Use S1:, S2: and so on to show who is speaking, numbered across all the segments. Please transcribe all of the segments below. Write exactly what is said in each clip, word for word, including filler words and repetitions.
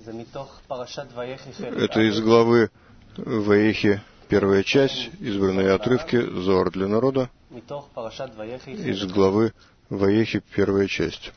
S1: Это из главы Ваехи, первая часть, избранные отрывки, Зоар для народа, из главы Ваехи, первая часть.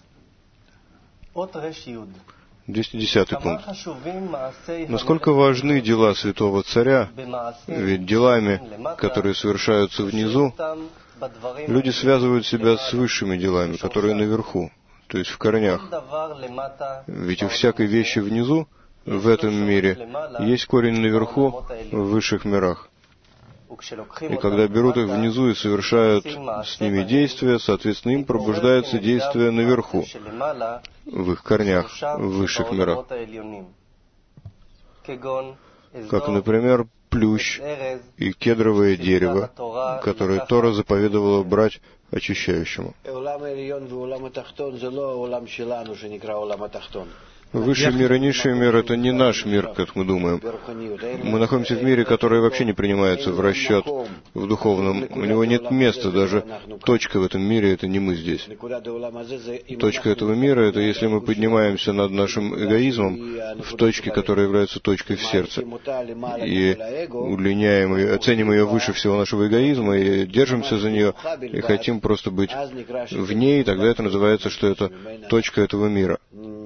S1: двести десятый пункт. Насколько важны дела святого царя, ведь делами, которые совершаются внизу, люди связывают себя с высшими делами, которые наверху, то есть в корнях. Ведь у всякой вещи внизу, в этом мире, есть корень наверху, в высших мирах. И когда берут их внизу и совершают с ними действия, соответственно, им пробуждается действие наверху, в их корнях, в высших мирах. Как, например, плющ и кедровое дерево, которое Тора заповедовала брать очищающему. Высший мир и низший мир — это не наш мир, как мы думаем. Мы находимся в мире, который вообще не принимается в расчет в духовном. У него нет места, даже точка в этом мире — это не мы здесь. Точка этого мира — это если мы поднимаемся над нашим эгоизмом в точке, которая является точкой в сердце, и удлиняем ее, оценим ее выше всего нашего эгоизма, и держимся за нее, и хотим просто быть в ней, тогда это называется, что это точка этого мира,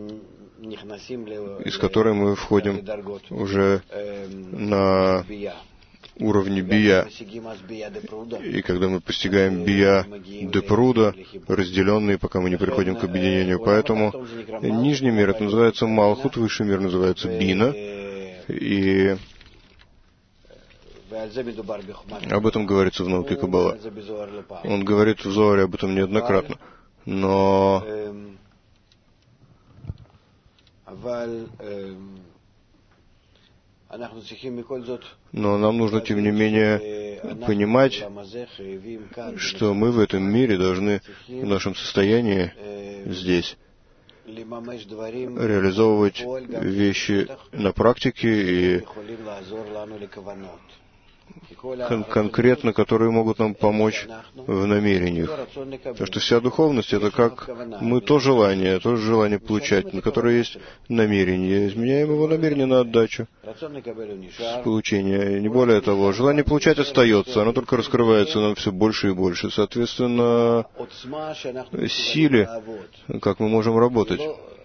S1: из которой мы входим уже на уровне бия. И когда мы постигаем бия де пруда, разделенные, пока мы не приходим к объединению. Поэтому нижний мир, это называется Малхут, высший мир называется Бина. И об этом говорится в науке Каббала. Он говорит в Зоаре об этом неоднократно. Но Но нам нужно, тем не менее, понимать, что мы в этом мире должны в нашем состоянии здесь реализовывать вещи на практике и кон- конкретно, которые могут нам помочь в намерениях. Потому что вся духовность — это как мы то желание, то желание получать, на которое есть намерение. Изменяем его намерение на отдачу с получения. Не более того, желание получать остается, оно только раскрывается нам все больше и больше. Соответственно, силе, как мы можем работать.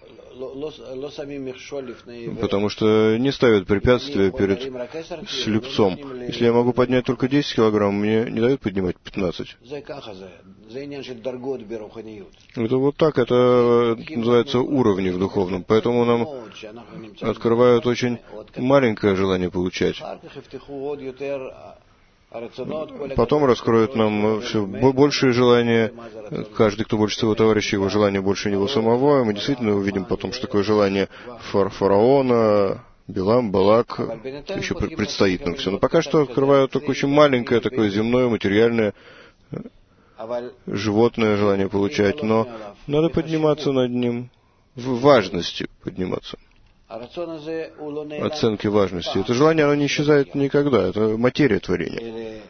S1: Потому что не ставят препятствия перед слепцом. Если я могу поднять только десять килограмм, мне не дают поднимать пятнадцать. Это вот так, это называется уровни в духовном. Поэтому нам открывают очень маленькое желание получать. Потом раскроют нам все большее желание. Каждый, кто больше своего товарища, его желание больше него самого. И мы действительно увидим потом, что такое желание фар фараона, Билам, Балак. Еще предстоит нам все. Но пока что открывают только очень маленькое, такое земное, материальное, животное желание получать. Но надо подниматься над ним, в важности подниматься. Оценки важности. Это желание, оно не исчезает никогда. Это материя творения.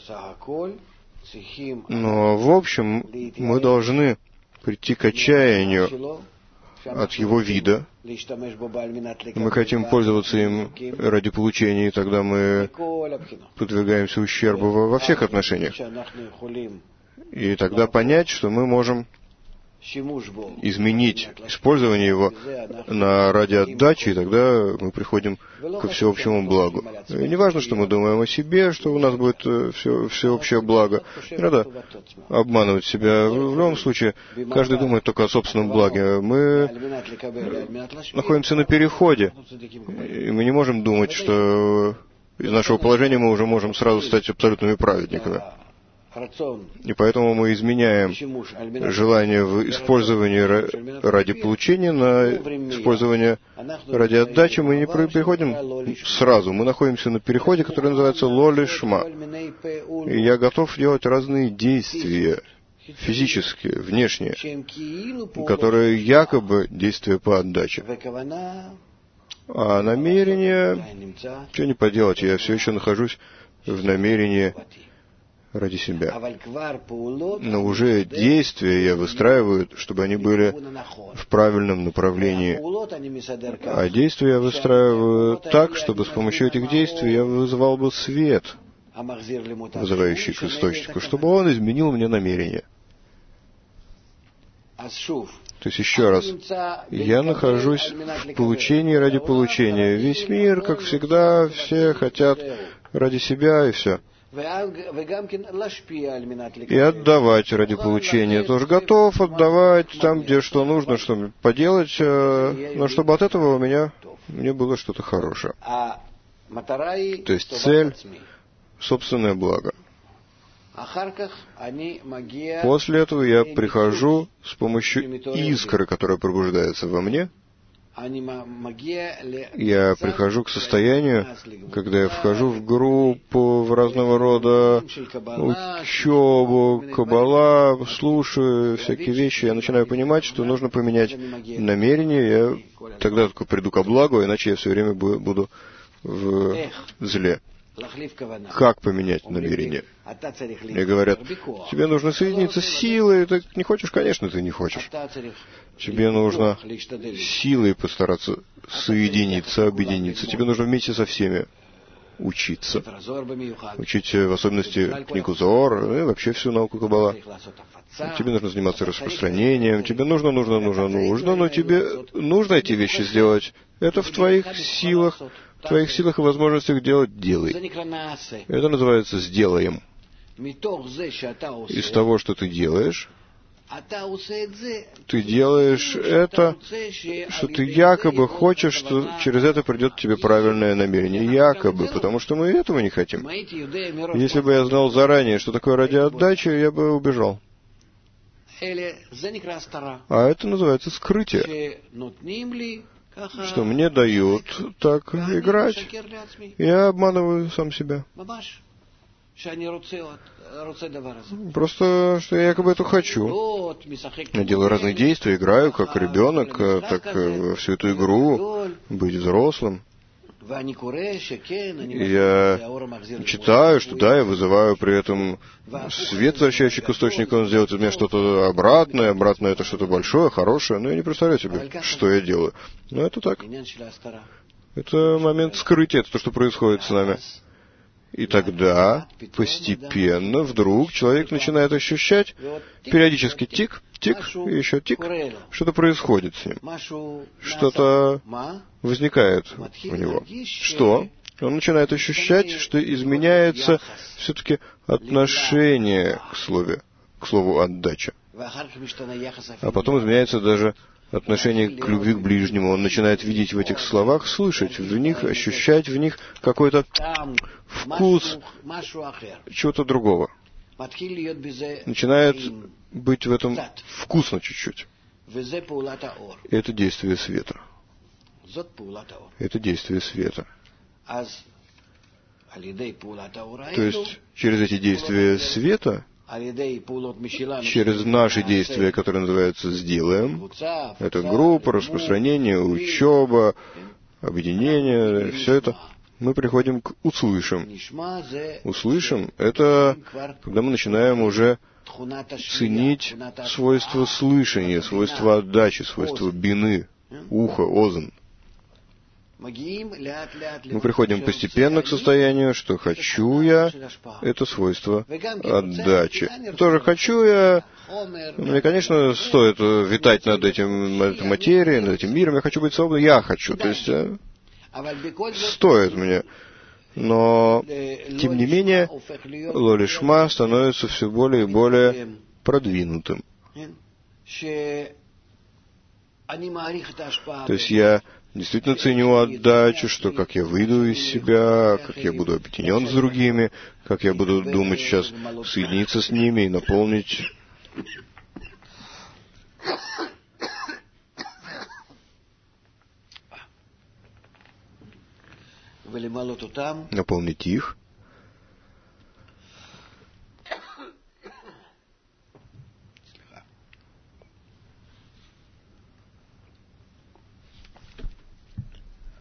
S1: Но, в общем, мы должны прийти к отчаянию от его вида. Мы хотим пользоваться им ради получения, и тогда мы подвергаемся ущербу во, во всех отношениях. И тогда понять, что мы можем изменить использование его на ради отдачи, и тогда мы приходим ко всеобщему благу. И не важно, что мы думаем о себе, что у нас будет все, всеобщее благо. Не надо обманывать себя. В любом случае, каждый думает только о собственном благе. Мы находимся на переходе, и мы не можем думать, что из нашего положения мы уже можем сразу стать абсолютными праведниками. И поэтому мы изменяем желание в использовании ради получения на использование ради отдачи. Мы не переходим сразу. Мы находимся на переходе, который называется лоли шма. И я готов делать разные действия, физические, внешние, которые якобы действия по отдаче. А намерение, что не поделать, я все еще нахожусь в намерении ради себя. Но уже действия я выстраиваю, чтобы они были в правильном направлении. А действия я выстраиваю так, чтобы с помощью этих действий я вызывал бы свет, вызывающий к источнику, чтобы он изменил мне намерение. То есть, еще раз, я нахожусь в получении ради получения. Весь мир, как всегда, все хотят ради себя, и все. И отдавать ради получения. Я тоже готов отдавать там, где что нужно, что поделать, но чтобы от этого у меня мне было что-то хорошее. То есть цель — собственное благо. После этого я прихожу с помощью искры, которая пробуждается во мне. Я прихожу к состоянию, когда я вхожу в группу, в разного рода учебу, каббала, слушаю всякие вещи, я начинаю понимать, что нужно поменять намерение, я тогда только приду ко благу, иначе я все время буду в зле. Как поменять намерение? Мне говорят, тебе нужно соединиться с силой. Ты не хочешь? Конечно, ты не хочешь. Тебе нужно силой постараться соединиться, объединиться. Тебе нужно вместе со всеми учиться. Учить в особенности книгу Зоар, и вообще всю науку Каббала. Тебе нужно заниматься распространением. Тебе нужно, нужно, нужно, нужно, но тебе нужно эти вещи сделать. Это в твоих силах. В твоих силах и возможностях делать — делай. Это называется «сделаем». Из того, что ты делаешь, ты делаешь это, что ты якобы хочешь, что через это придет тебе правильное намерение. Якобы, потому что мы этого не хотим. Если бы я знал заранее, что такое ради отдачи, я бы убежал. А это называется скрытие. Что мне дают так играть, я обманываю сам себя. Просто, что я якобы это хочу. Я делаю разные действия, играю как ребенок, так всю эту игру, быть взрослым. И я читаю, что да, я вызываю при этом свет, возвращающий к источнику, он сделает из меня что-то обратное, обратное это что-то большое, хорошее, но я не представляю себе, что я делаю. Но это так. Это момент скрытия, это то, что происходит с нами. И тогда постепенно вдруг человек начинает ощущать периодически тик, тик, и еще тик, что-то происходит с ним. Что-то возникает у него. Что? Он начинает ощущать, что изменяется все-таки отношение к слову, к слову «отдача». А потом изменяется даже отношение к любви к ближнему. Он начинает видеть в этих словах, слышать в них, ощущать в них какой-то вкус чего-то другого. Начинает быть в этом вкусно чуть-чуть. И это действие света. Это действие света. То есть через эти действия света, через наши действия, которые называются «сделаем», это группа, распространение, учеба, объединение, все это, мы приходим к «услышим». «Услышим» — это когда мы начинаем уже ценить свойства слышания, свойства отдачи, свойства бины, уха, озон. Мы приходим постепенно к состоянию, что хочу я — это свойство отдачи. Тоже хочу я, мне, конечно, стоит витать над этим, над этой материей, над этим миром, я хочу быть свободным, я хочу, то есть стоит мне. Но, тем не менее, ло-лишма становится все более и более продвинутым. То есть я действительно ценю отдачу, что как я выйду из себя, как я буду объединен с другими, как я буду думать сейчас соединиться с ними и наполнить наполнить их.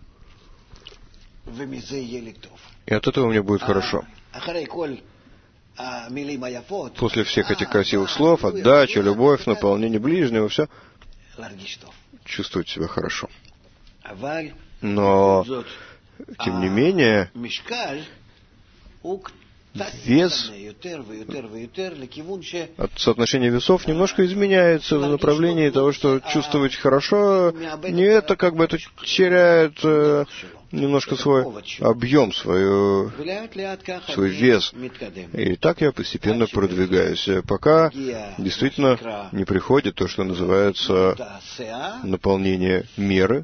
S1: И от этого мне будет хорошо. после всех этих красивых слов, отдача, любовь, наполнение ближнего, все, чувствовать себя хорошо. Но, тем не менее, вес от соотношения весов немножко изменяется в направлении того, что чувствовать хорошо, не это как бы это теряет э, немножко свой объем, свою, свой вес. И так я постепенно продвигаюсь, пока действительно не приходит то, что называется наполнение меры,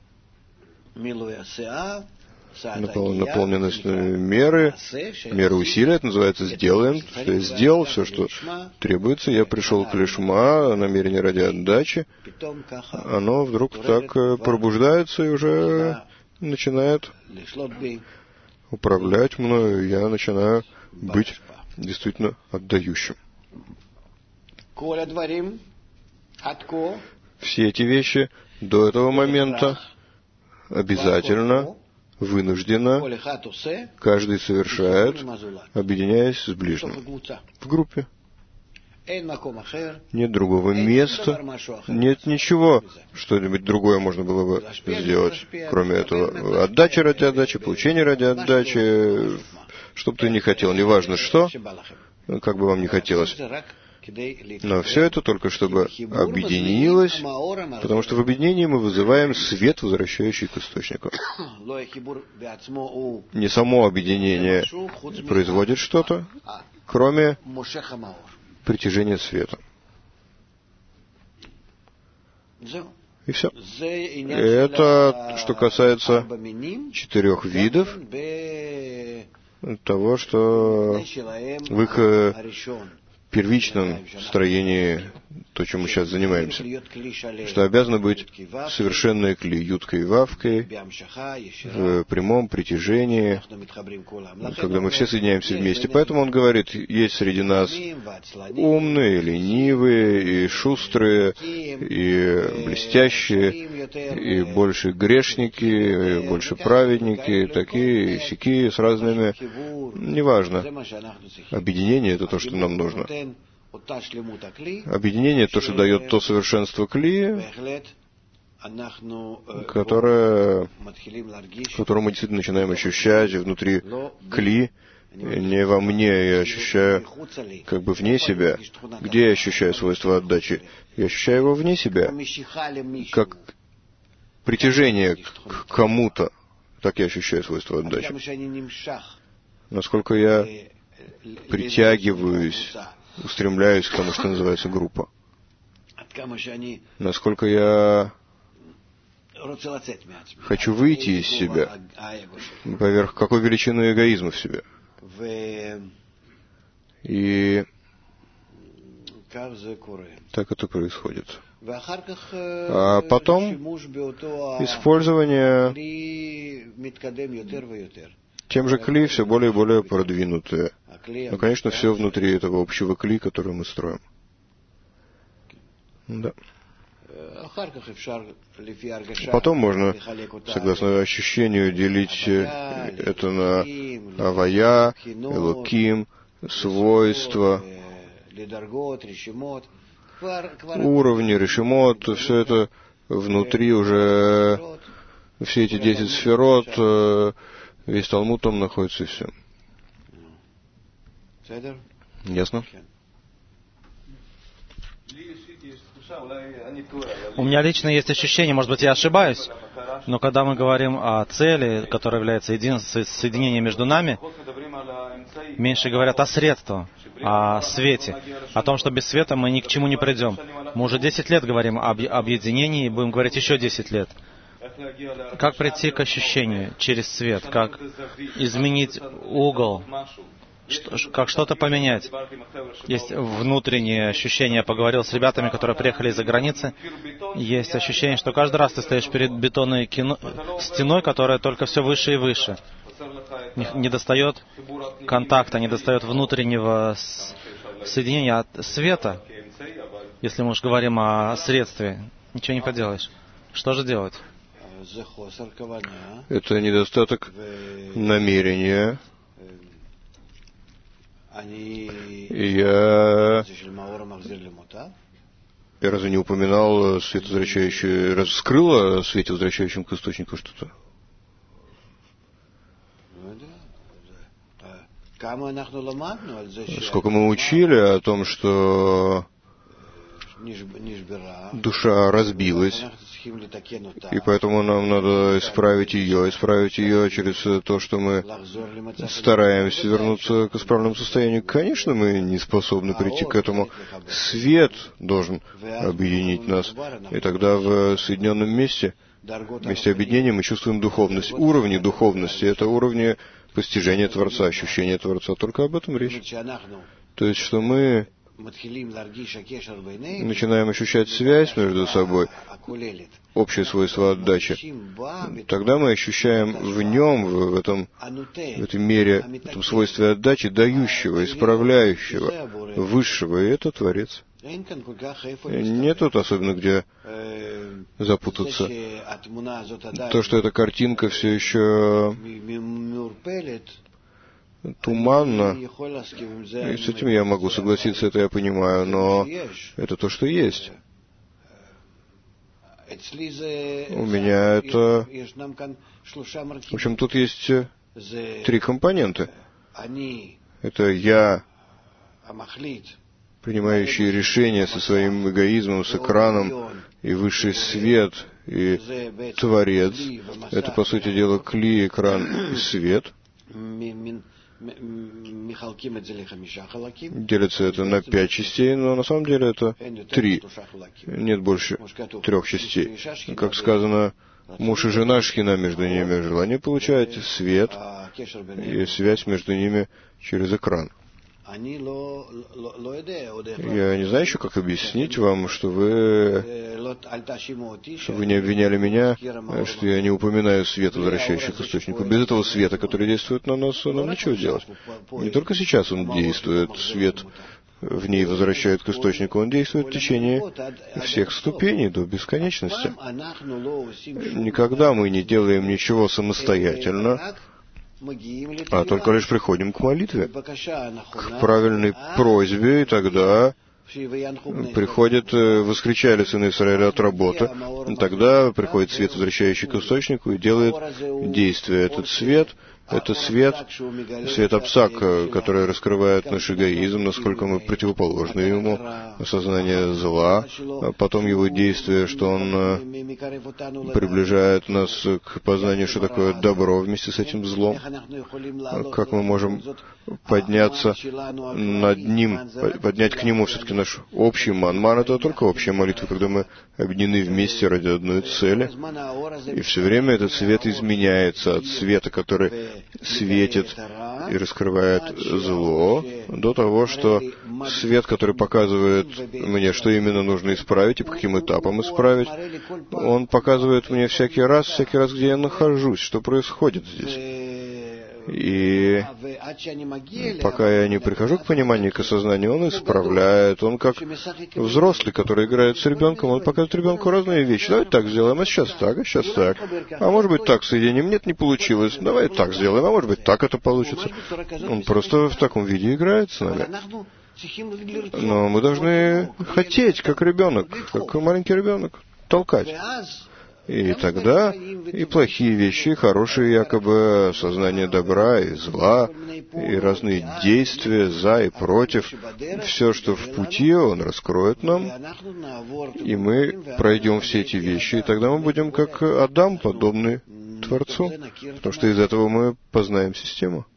S1: наполненность меры, мера усилия, это называется «сделаем», что я сделал все, что требуется, я пришел к лишма, намерение ради отдачи, оно вдруг так пробуждается и уже начинает управлять мною, я начинаю быть действительно отдающим. Все эти вещи до этого момента обязательно, вынужденно, каждый совершает, объединяясь с ближним. В группе. Нет другого места, нет ничего, что-нибудь другое можно было бы сделать, кроме этого. Отдача ради отдачи, получение ради отдачи, что бы ты ни хотел, неважно что, как бы вам ни хотелось. Но все это только чтобы объединилось, потому что в объединении мы вызываем свет, возвращающий к источнику. Не само объединение производит что-то, кроме притяжения света. И все. Это что касается четырех видов того, что в их первичном строении, то, чем мы сейчас занимаемся, что обязано быть совершенной кли, юткой и вавкой, в прямом притяжении, когда мы все соединяемся вместе. Поэтому он говорит, есть среди нас умные, ленивые, и шустрые, и блестящие, и больше грешники, и больше праведники, такие, и сякие, с разными. Неважно. Объединение — это то, что нам нужно. Объединение — то, что дает то совершенство кли, которое, которое мы действительно начинаем ощущать внутри кли, не во мне, я ощущаю как бы вне себя. Где я ощущаю свойство отдачи? Я ощущаю его вне себя, как притяжение к кому-то. Так я ощущаю свойство отдачи. Насколько я притягиваюсь, устремляюсь к тому, что называется группа. Насколько я хочу выйти из себя, поверх какой величины эгоизма в себе. И так это происходит. А потом использование тем же кли все более и более продвинутые. Но, конечно, все внутри этого общего кли, который мы строим. Да. Потом можно, согласно ощущению, делить это на авая, элоким, свойства, уровни, решимот, все это внутри уже, все эти десять сферот, весь Талмуд там находится и все. Ясно?
S2: У меня лично есть ощущение, может быть, я ошибаюсь, но когда мы говорим о цели, которая является единством, соединением между нами, меньше говорят о средствах, о свете, о том, что без света мы ни к чему не придем. Мы уже десять лет говорим об объединении, и будем говорить еще десять лет. Как прийти к ощущению через свет? Как изменить угол? Что, как что-то поменять? Есть внутреннее ощущение. Я поговорил с ребятами, которые приехали из-за границы. Есть ощущение, что каждый раз ты стоишь перед бетонной кино... стеной, которая только все выше и выше. Не, не достает контакта, не достает внутреннего соединения от света. Если мы уж говорим о средстве, ничего не поделаешь. Что же делать?
S1: Это недостаток намерения И я... Я разве не упоминал свет возвращающий... Разве скрыл о свете, возвращающем к источнику что-то? Сколько мы учили о том, что душа разбилась, и поэтому нам надо исправить ее, исправить ее через то, что мы стараемся вернуться к исправленному состоянию. Конечно, мы не способны прийти к этому. Свет должен объединить нас, и тогда в соединенном месте, в месте объединения, мы чувствуем духовность. Уровни духовности — это уровни постижения Творца, ощущения Творца. Только об этом речь. То есть, что мы начинаем ощущать связь между собой, общее свойство отдачи, тогда мы ощущаем в нем, в этом, в этой мере, в этом свойстве отдачи, дающего, исправляющего, высшего, и это Творец. Нет тут особенно где запутаться. То, что эта картинка все еще туманно, и с этим я могу согласиться, это я понимаю, но это то, что есть. У меня это... В общем, тут есть три компонента. Это я, принимающий решения со своим эгоизмом, с экраном, и высший свет, и Творец. Это, по сути дела, кли, экран и свет. Делится это на пять частей, но на самом деле это три. Нет больше трех частей. Как сказано, муж и жена, шхина между ними, желание получать свет и связь между ними через экран. Я не знаю еще, как объяснить вам, что вы, что вы не обвиняли меня, что я не упоминаю свет, возвращающий к источнику. Без этого света, который действует на нас, нам ничего делать. Не только сейчас он действует, свет в ней возвращает к источнику, он действует в течение всех ступеней до бесконечности. Никогда мы не делаем ничего самостоятельно, а только лишь приходим к молитве, к правильной просьбе, и тогда приходит, воскричали сыны Израиля от работы, тогда приходит свет, возвращающий к источнику, и делает действие. Этот свет — это свет, свет Апсак, который раскрывает наш эгоизм, насколько мы противоположны ему, осознание зла, а потом его действие, что он приближает нас к познанию, что такое добро вместе с этим злом, как мы можем подняться над ним, поднять к нему все-таки наш общий ман. Ман — это только общая молитва, когда мы объединены вместе ради одной цели, и все время этот свет изменяется от света, который светит и раскрывает зло, до того, что свет, который показывает мне, что именно нужно исправить и по каким этапам исправить, он показывает мне всякий раз, всякий раз, где я нахожусь, что происходит здесь. И пока я не прихожу к пониманию, к осознанию, он исправляет. Он как взрослый, который играет с ребенком, он показывает ребенку разные вещи. Давай так сделаем, а сейчас так, а сейчас так. А может быть так соединим, нет, не получилось. Давай так сделаем, а может быть так это получится. Он просто в таком виде играет с нами. Но мы должны хотеть, как ребенок, как маленький ребенок, толкать. И тогда и плохие вещи, и хорошие якобы, сознание добра и зла, и разные действия за и против, все, что в пути, он раскроет нам, и мы пройдем все эти вещи, и тогда мы будем как Адам, подобны Творцу, потому что из этого мы познаем систему.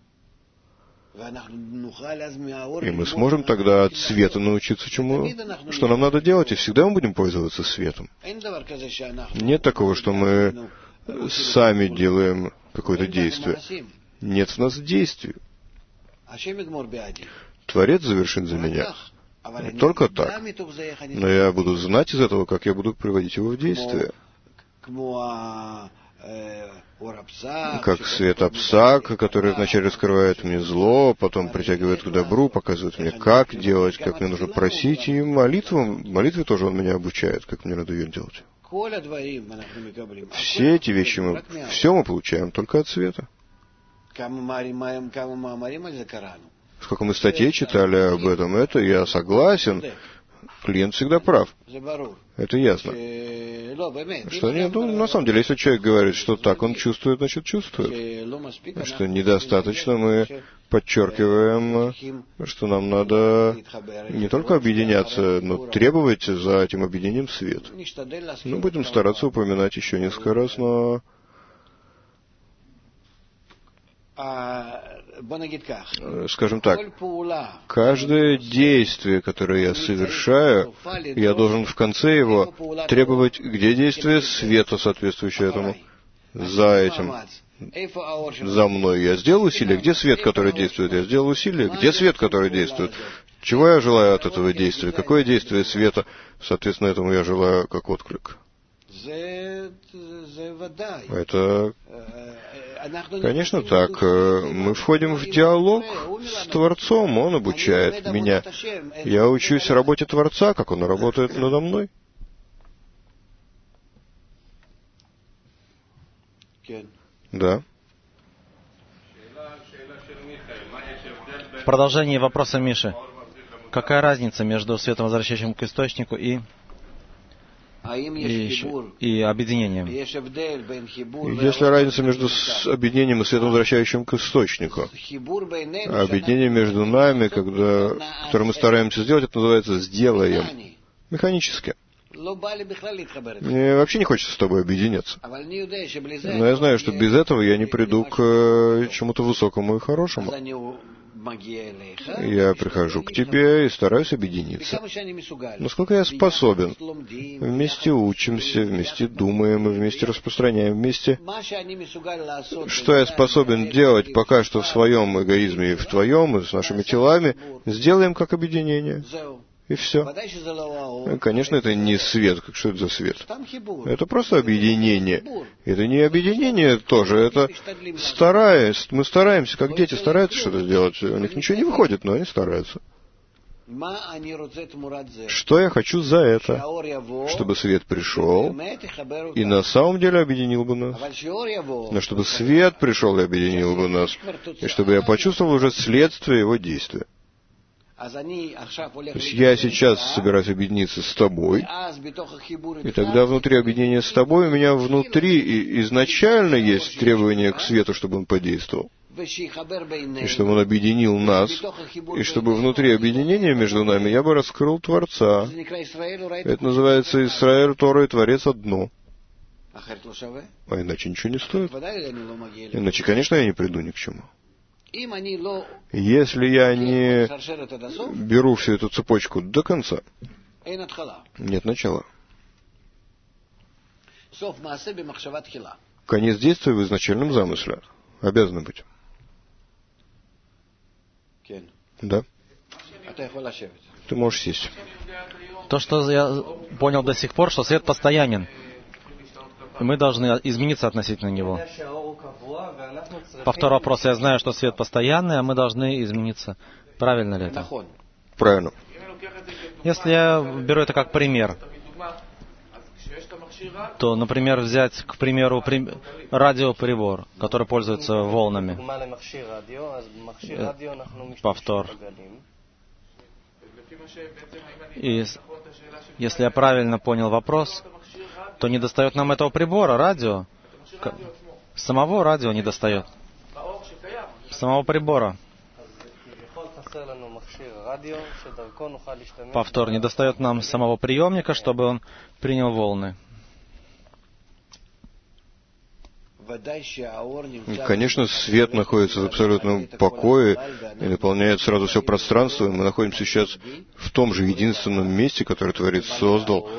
S1: И мы сможем тогда от света научиться чему, что нам надо делать, и всегда мы будем пользоваться светом. Нет такого, что мы сами делаем какое-то действие. Нет в нас действий. Творец завершит за меня. Только так. Но я буду знать из этого, как я буду приводить его в действие. Как свет Апсак, который вначале раскрывает мне зло, потом притягивает к добру, показывает мне, как делать, как мне нужно просить, и молитвам, молитве тоже он меня обучает, как мне надо ее делать. Все эти вещи, мы, все мы получаем только от света. сколько мы статей читали об этом, это я согласен. Клиент всегда прав. Это ясно. Что нет, ну, на самом деле, если человек говорит, что так он чувствует, значит чувствует. Что недостаточно мы подчеркиваем, что нам надо не только объединяться, но требовать за этим объединением свет. Мы будем стараться упоминать еще несколько раз, но... Скажем так, каждое действие, которое я совершаю, я должен в конце его требовать, где действие света, соответствующее этому, за этим, за мной. Я сделал усилие, где свет, который действует? Я сделал усилие, где свет, который действует? Чего я желаю от этого действия? Какое действие света, соответственно, этому я желаю как отклик? Это... Конечно так. Мы входим в диалог с Творцом, Он обучает меня. Я учусь работе Творца, как Он работает надо мной. Да.
S2: В продолжении вопроса Миши. Какая разница между светом, возвращающим к источнику, и... И, и объединением.
S1: Есть ли разница между объединением и светом, возвращающим к источнику? Объединение между нами, когда, которое мы стараемся сделать, это называется «сделаем». Механически. Мне вообще не хочется с тобой объединяться. Но я знаю, что без этого я не приду к чему-то высокому и хорошему. Я прихожу к тебе и стараюсь объединиться. Насколько я способен. Вместе учимся, вместе думаем, вместе распространяем, вместе. Что я способен делать пока что в своем эгоизме и в твоем, и с нашими телами, сделаем как объединение. И все. Конечно, это не свет. Что это за свет? Это просто объединение. Это не объединение тоже. Это стараясь. Мы стараемся, как дети стараются что-то сделать. У них ничего не выходит, но они стараются. Что я хочу за это? Чтобы свет пришел и на самом деле объединил бы нас. Но чтобы свет пришел и объединил бы нас. И чтобы я почувствовал уже следствие его действия. То есть я сейчас собираюсь объединиться с тобой, и тогда внутри объединения с тобой у меня внутри и изначально есть требование к свету, чтобы он подействовал. И чтобы он объединил нас, и чтобы внутри объединения между нами я бы раскрыл Творца. Это называется Исраэль, Тора и Творец одно. А иначе ничего не стоит. Иначе, конечно, я не приду ни к чему. Если я не беру всю эту цепочку до конца, нет начала. Конец действия в изначальном замысле. Обязано быть. Да. Ты можешь сесть.
S2: То, что я понял до сих пор, что свет постоянен. И мы должны измениться относительно него. Повтор вопроса. Я знаю, что свет постоянный, а мы должны измениться. Правильно ли это?
S1: Правильно.
S2: Если я беру это как пример, то, например, взять, к примеру, при... радиоприбор, который пользуется волнами. Повтор. И если я правильно понял вопрос, то не достает нам этого прибора, радио. Самого радио не достает. Самого прибора. Повтор. Не достает нам самого приемника, чтобы он принял волны.
S1: Конечно, свет находится в абсолютном покое и наполняет сразу все пространство. И мы находимся сейчас в том же единственном месте, которое Творец создал,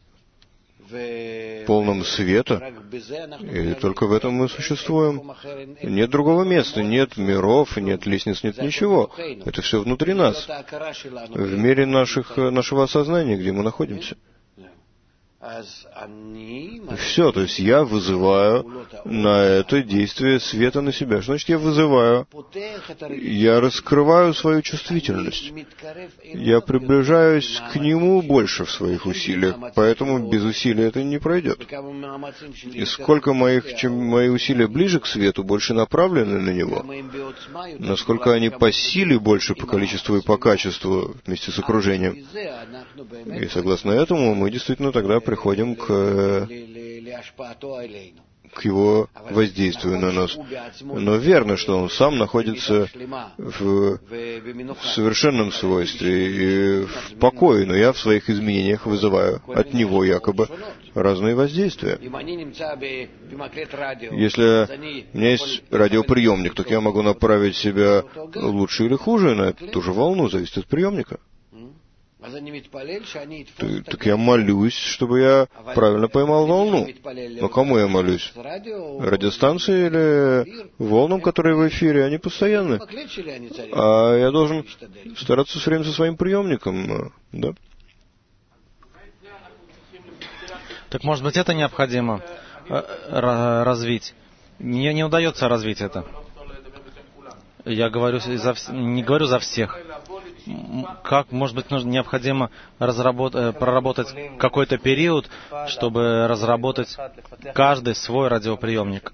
S1: полном света, и только в этом мы существуем. Нет другого места, нет миров, нет лестниц, нет ничего. Это все внутри нас, в мире наших, нашего осознания, где мы находимся. Все, то есть я вызываю на это действие света на себя. Что значит я вызываю? Я раскрываю свою чувствительность. Я приближаюсь к нему больше в своих усилиях, поэтому без усилий это не пройдет. И сколько моих, чем мои усилия ближе к свету, больше направлены на него, насколько они по силе больше по количеству и по качеству вместе с окружением. И согласно этому мы действительно тогда приходим к к его воздействию на нас. Но верно, что он сам находится в, в совершенном свойстве и в покое, но я в своих изменениях вызываю от него якобы разные воздействия. Если у меня есть радиоприемник, так я могу направить себя лучше или хуже на ту же волну, зависит от приемника. Ты, так я молюсь, чтобы я правильно поймал волну. Но кому я молюсь? Радиостанции или волнам, которые в эфире? Они постоянны. А я должен стараться все время со своим приемником. Да?
S2: Так, может быть, это необходимо развить? Мне не удается развить это. Я говорю за, не говорю за всех. Как, может быть, нужно, необходимо разработать, проработать какой-то период, чтобы разработать каждый свой радиоприемник.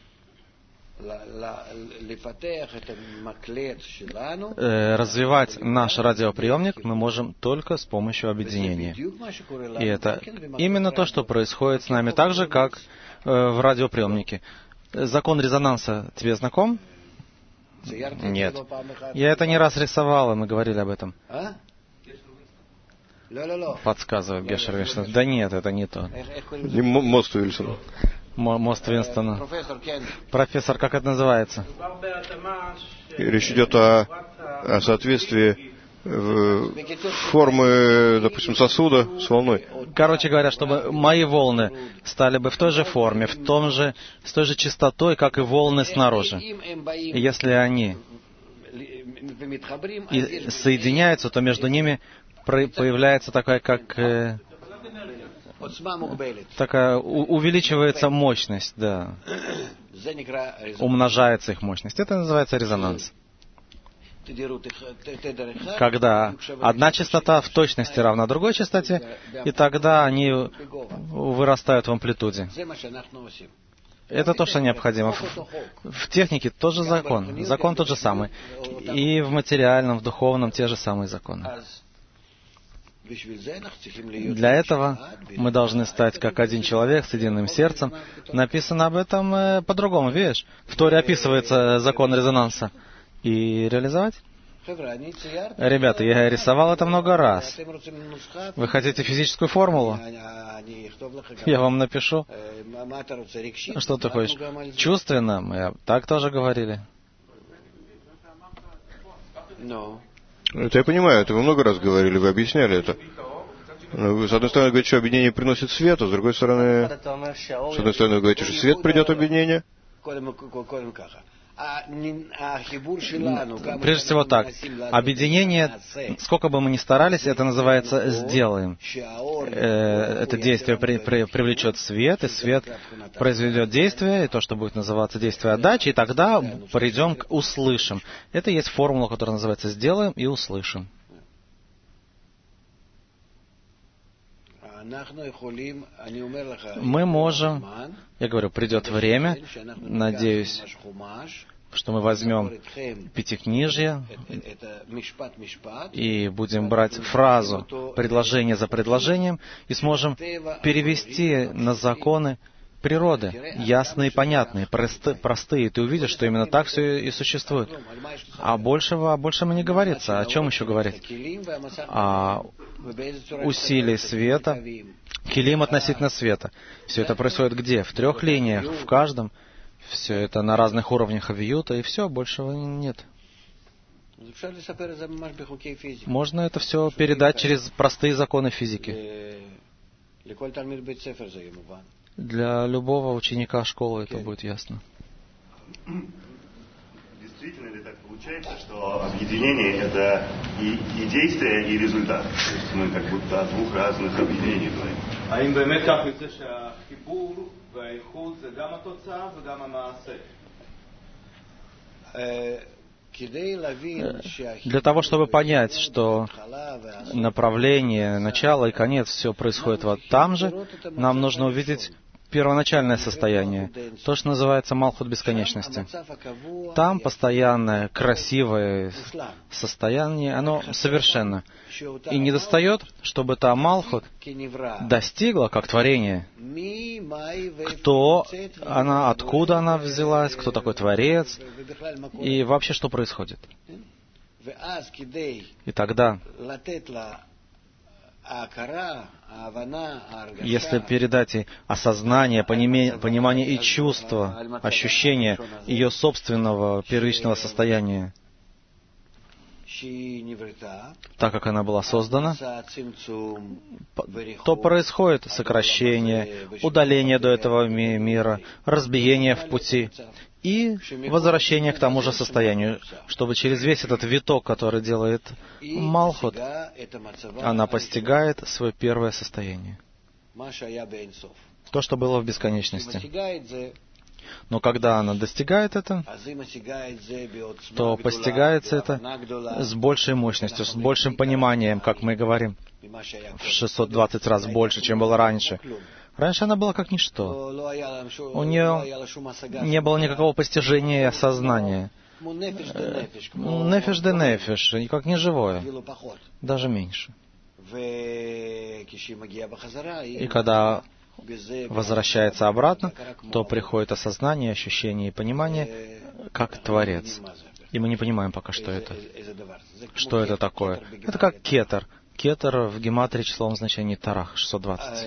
S2: Развивать наш радиоприемник мы можем только с помощью объединения. И это именно то, что происходит с нами так же, как в радиоприемнике. Закон резонанса тебе знаком? Нет. Я это не раз рисовал, и мы говорили об этом. Подсказывает Гешер Винстон. Да нет, это не то.
S1: Мост Уильсона.
S2: Мост Винстона. Профессор, как это называется?
S1: Речь идет о, о соответствии формы, допустим, сосуда с волной.
S2: Короче говоря, чтобы мои волны стали бы в той же форме, в том же, с той же частотой, как и волны снаружи. И если они и соединяются, то между ними появляется такая, как э, такая у, увеличивается мощность, да, умножается их мощность. Это называется резонанс. Когда одна частота в точности равна другой частоте, и тогда они вырастают в амплитуде. Это то, что необходимо. В, в технике тот же закон. Закон тот же самый. И в материальном, в духовном те же самые законы. Для этого мы должны стать как один человек с единым сердцем. Написано об этом э, по-другому, видишь? В Торе описывается закон резонанса. И реализовать? Ребята, я рисовал это много раз. Вы хотите физическую формулу? Я вам напишу. Что ты хочешь? Чувственно? Мы так тоже говорили.
S1: Это я понимаю, это вы много раз говорили, вы объясняли это. Вы, с одной стороны, говорите, что объединение приносит свет, а с другой стороны, с одной стороны, вы говорите, что свет придет объединение.
S2: Прежде всего так, объединение, сколько бы мы ни старались, это называется «сделаем». Это действие при, при, привлечет свет, и свет произведет действие, и то, что будет называться действие отдачи, и тогда придем к «услышим». Это есть формула, которая называется «сделаем» и «услышим». Мы можем, я говорю, придет время, надеюсь, что мы возьмем пятикнижие и будем брать фразу, предложение за предложением, и сможем перевести на законы природы, ясные, понятные, просты, простые. Ты увидишь, что именно так все и существует. А большего, о большем и не говорится. О чем еще говорить? О усилии света, килим относительно света. Все это происходит где? В трех линиях, в каждом. Все это на разных уровнях авиюта, и все, большего нет. Можно это все передать через простые законы физики. Для любого ученика школы это будет ясно.
S3: Действительно ли так получается, что объединение — это и, и действие, и результат? То есть мы как будто о двух разных объединениях говорим.
S2: Для того, чтобы понять, что направление, начало и конец, все происходит вот там же, нам нужно увидеть первоначальное состояние, то, что называется Малхут бесконечности. Там постоянное, красивое состояние, оно совершенно. И недостает, чтобы та Малхут достигла, как творение. Кто она, откуда она взялась, кто такой Творец, и вообще, что происходит. И тогда, если передать ей осознание, понимание и чувство, ощущение ее собственного первичного состояния, так как она была создана, то происходит сокращение, удаление до этого мира, разбиение в пути и возвращение к тому же состоянию, чтобы через весь этот виток, который делает Малхут, она постигает свое первое состояние. То, что было в бесконечности. Но когда она достигает это, то постигается это с большей мощностью, с большим пониманием, как мы говорим, в шестьсот двадцать раз больше, чем было раньше. Раньше она была как ничто. У нее не было никакого постижения и осознания. Нефиш де нефиш, как неживое, даже меньше. И когда возвращается обратно, то приходит осознание, ощущение и понимание, как Творец. И мы не понимаем пока, что это. Что это такое? Это как кетер. Кетер в гематрии числовом значении тарах, шестьсот двадцать.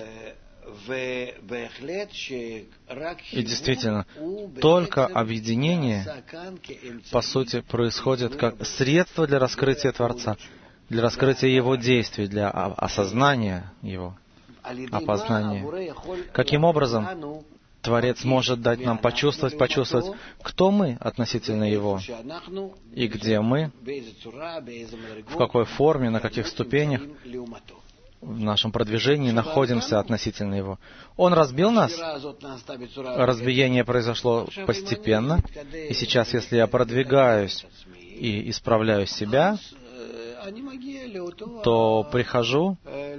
S2: И действительно, только объединение, по сути, происходит как средство для раскрытия Творца, для раскрытия Его действий, для осознания Его, опознания. Каким образом Творец может дать нам почувствовать, почувствовать, кто мы относительно Его, и где мы, в какой форме, на каких ступенях в нашем продвижении находимся относительно Его. Он разбил нас. Разбиение произошло постепенно. И сейчас, если я продвигаюсь и исправляю себя, то прихожу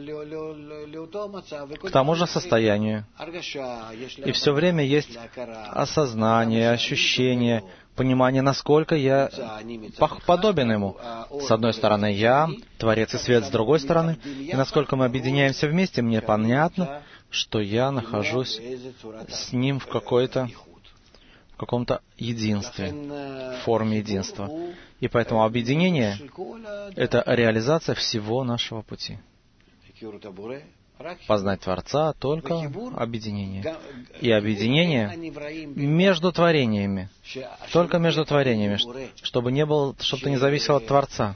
S2: к тому же состоянию. И все время есть осознание, ощущение, понимание, насколько я подобен Ему. С одной стороны, я, Творец и Свет, с другой стороны. И насколько мы объединяемся вместе, мне понятно, что я нахожусь с Ним в какой-то, в каком-то единстве, в форме единства. И поэтому объединение — это реализация всего нашего пути. Познать Творца — только объединение. И объединение между творениями. Только между творениями, чтобы не было, чтобы ты не зависел от Творца.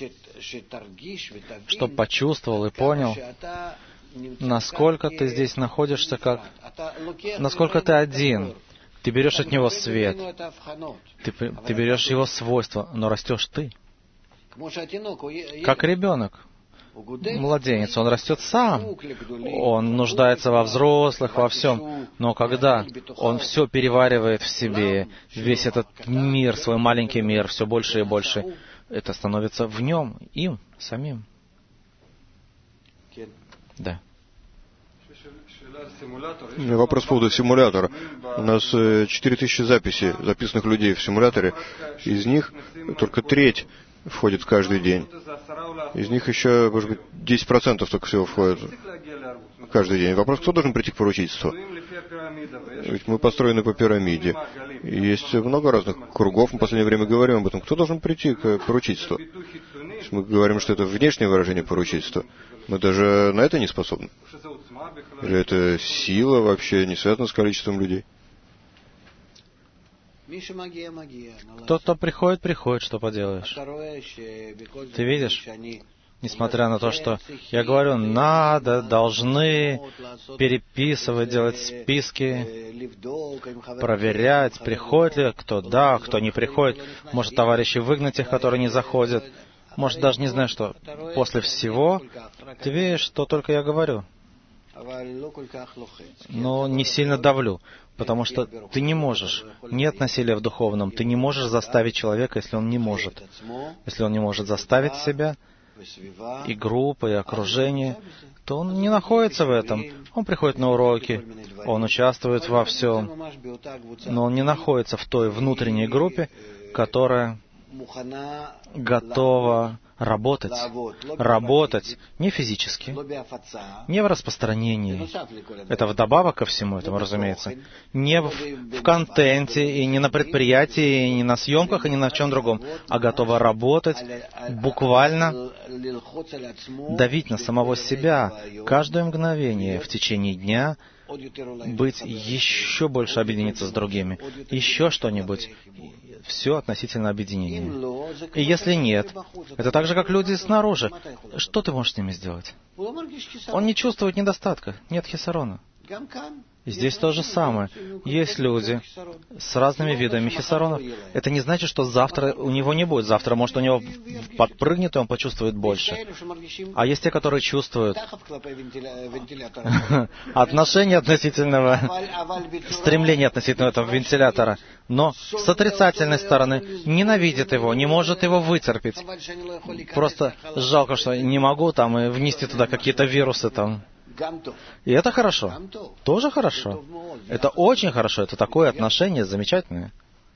S2: Чтобы почувствовал и понял, насколько ты здесь находишься, как, насколько ты один. Ты берешь от него свет, ты, ты берешь его свойства, но растешь ты. Как ребенок, младенец, он растет сам. Он нуждается во взрослых, во всем. Но когда он все переваривает в себе, весь этот мир, свой маленький мир, все больше и больше, это становится в нем, им, самим. Да.
S1: Вопрос по поводу симулятора. У нас четыре тысячи записей, записанных людей в симуляторе. Из них только треть входит каждый день. Из них еще, может быть, десять процентов только всего входит каждый день. Вопрос, кто должен прийти к поручительству? Ведь мы построены по пирамиде. Есть много разных кругов. Мы в последнее время говорим об этом. Кто должен прийти к поручительству? Мы говорим, что это внешнее выражение поручительства. Мы даже на это не способны. Или это сила вообще не связана с количеством людей?
S2: Кто-то приходит, приходит, что поделаешь. Ты видишь, несмотря на то, что я говорю, надо, должны переписывать, делать списки, проверять, приходит ли кто, да, кто не приходит. Может, товарищи выгнать тех, которые не заходят. Может, даже не знаю, что. После всего, ты видишь, что только я говорю. но не сильно давлю, потому что ты не можешь. Нет насилия в духовном. Ты не можешь заставить человека, если он не может. Если он не может заставить себя, и группа, и окружение, то он не находится в этом. Он приходит на уроки, он участвует во всем, но он не находится в той внутренней группе, которая готова работать. Работать не физически, не в распространении. Это вдобавок ко всему этому, разумеется. Не в, в контенте, и не на предприятии, и не на съемках, и не на чем другом, а готова работать, буквально давить на самого себя каждое мгновение в течение дня, быть еще больше объединиться с другими, еще что-нибудь. Все относительно объединения. И если нет, это так же, как люди снаружи. Что ты можешь с ними сделать? Он не чувствует недостатка, нет хисарона. И здесь то же самое. Есть люди с разными видами хисаронов. Это не значит, что завтра у него не будет. Завтра, может, у него подпрыгнет, и он почувствует больше. А есть те, которые чувствуют отношение относительного, стремление относительно этого вентилятора, но с отрицательной стороны ненавидит его, не может его вытерпеть. Просто жалко, что не могу там и внести туда какие-то вирусы там. И это хорошо. Тоже хорошо. Это очень хорошо. Это такое отношение замечательное.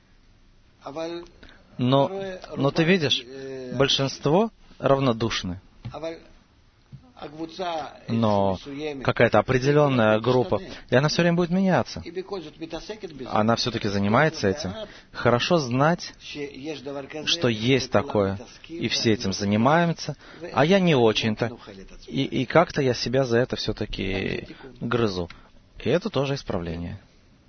S2: Но, но ты видишь, большинство равнодушны. Но какая-то определенная группа, и она все время будет меняться. Она все-таки занимается этим. Хорошо знать, что есть такое, и все этим занимаемся, а я не очень-то. И, и как-то я себя за это все-таки грызу. И это тоже исправление.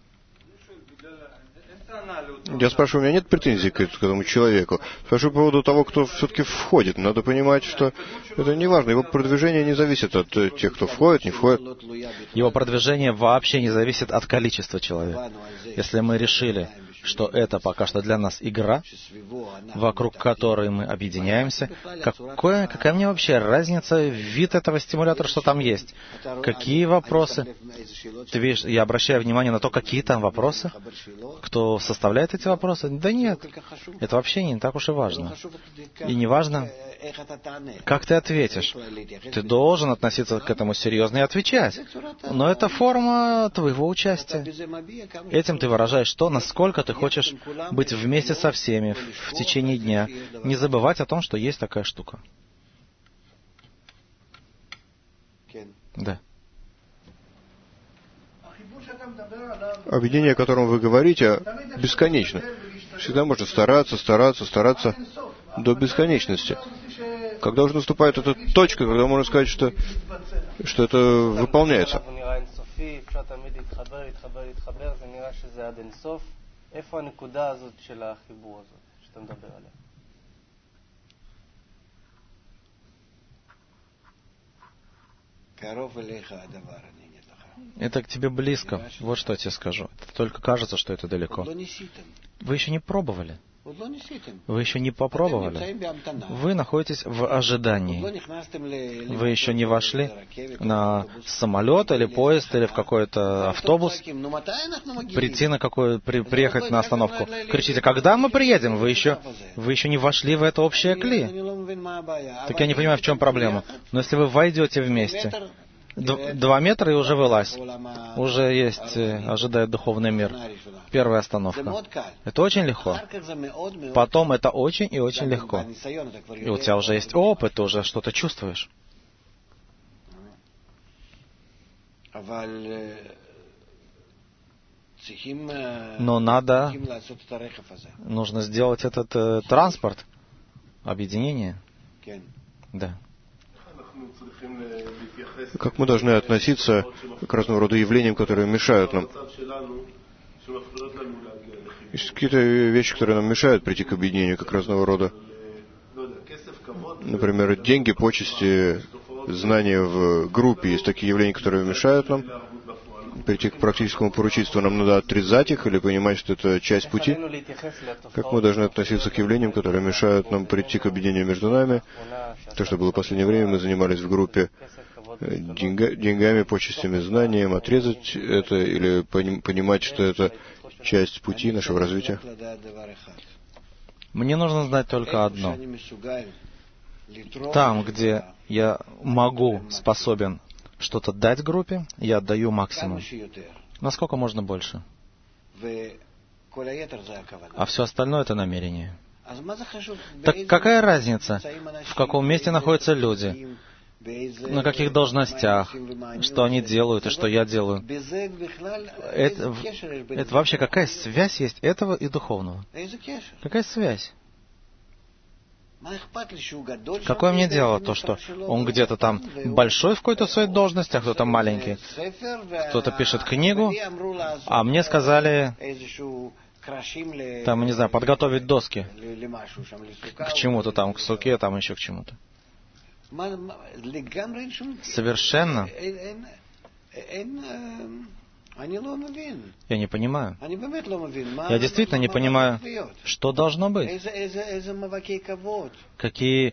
S1: Я спрашиваю, у меня нет претензий к этому человеку. Спрашиваю по поводу того, кто все-таки входит. Надо понимать, что это не важно. Его продвижение не зависит от тех, кто входит, не входит.
S2: Его продвижение вообще не зависит от количества человек. Если мы решили, что это пока что для нас игра, вокруг которой мы объединяемся, какое, какая мне вообще разница, вид этого стимулятора, что там есть? Какие вопросы? Ты видишь, я обращаю внимание на то, какие там вопросы? Кто составляет эти вопросы? Да нет, это вообще не так уж и важно. И не важно, как ты ответишь. Ты должен относиться к этому серьезно и отвечать. Но это форма твоего участия. Этим ты выражаешь то, насколько ты хочешь быть вместе со всеми в течение дня. Не забывать о том, что есть такая штука. Да.
S1: Объединение, о котором вы говорите, бесконечно. Всегда можно стараться, стараться, стараться до бесконечности. Когда уже наступает эта точка, когда можно сказать, что, что это выполняется.
S2: Это к тебе близко. Вот что я тебе скажу. Только кажется, что это далеко. Вы еще не пробовали. Вы еще не попробовали. Вы находитесь в ожидании. Вы еще не вошли на самолет или поезд или в какой-то автобус. Прийти на какой, при, приехать на остановку. Кричите, когда мы приедем? Вы еще, вы еще не вошли в это общее кли. Так я не понимаю, в чем проблема. Но если вы войдете вместе, Два метра и уже вылазь. Уже есть, ожидает духовный мир. Первая остановка. Это очень легко. Потом это очень и очень легко. И у тебя уже есть опыт, ты уже что-то чувствуешь. Но надо, нужно сделать этот э, транспорт, объединение. Да.
S1: Как мы должны относиться к разного рода явлениям, которые мешают нам? Есть какие-то вещи, которые нам мешают прийти к объединению, как разного рода. Например, деньги, почести, знания в группе. Есть такие явления, которые мешают нам прийти к практическому поручительству. Нам надо отрезать их или понимать, что это часть пути. Как мы должны относиться к явлениям, которые мешают нам прийти к объединению между нами? То, что было в последнее время, мы занимались в группе деньга, деньгами, почестями, знанием, отрезать это или понимать, что это часть пути нашего развития?
S2: Мне нужно знать только одно. Там, где я могу, способен что-то дать группе, я отдаю максимум. Насколько можно больше. А все остальное — это намерение. Так какая разница, в каком месте находятся люди, на каких должностях, что они делают и что я делаю? Это, это вообще какая связь есть этого и духовного? Какая связь? Какое мне дело то, что он где-то там большой в какой-то своей должности, а кто-то маленький? Кто-то пишет книгу, а мне сказали, там, не знаю, подготовить доски к чему-то там, к суке, там еще к чему-то. Совершенно. Я не понимаю. Я действительно не понимаю, что должно быть. Какие,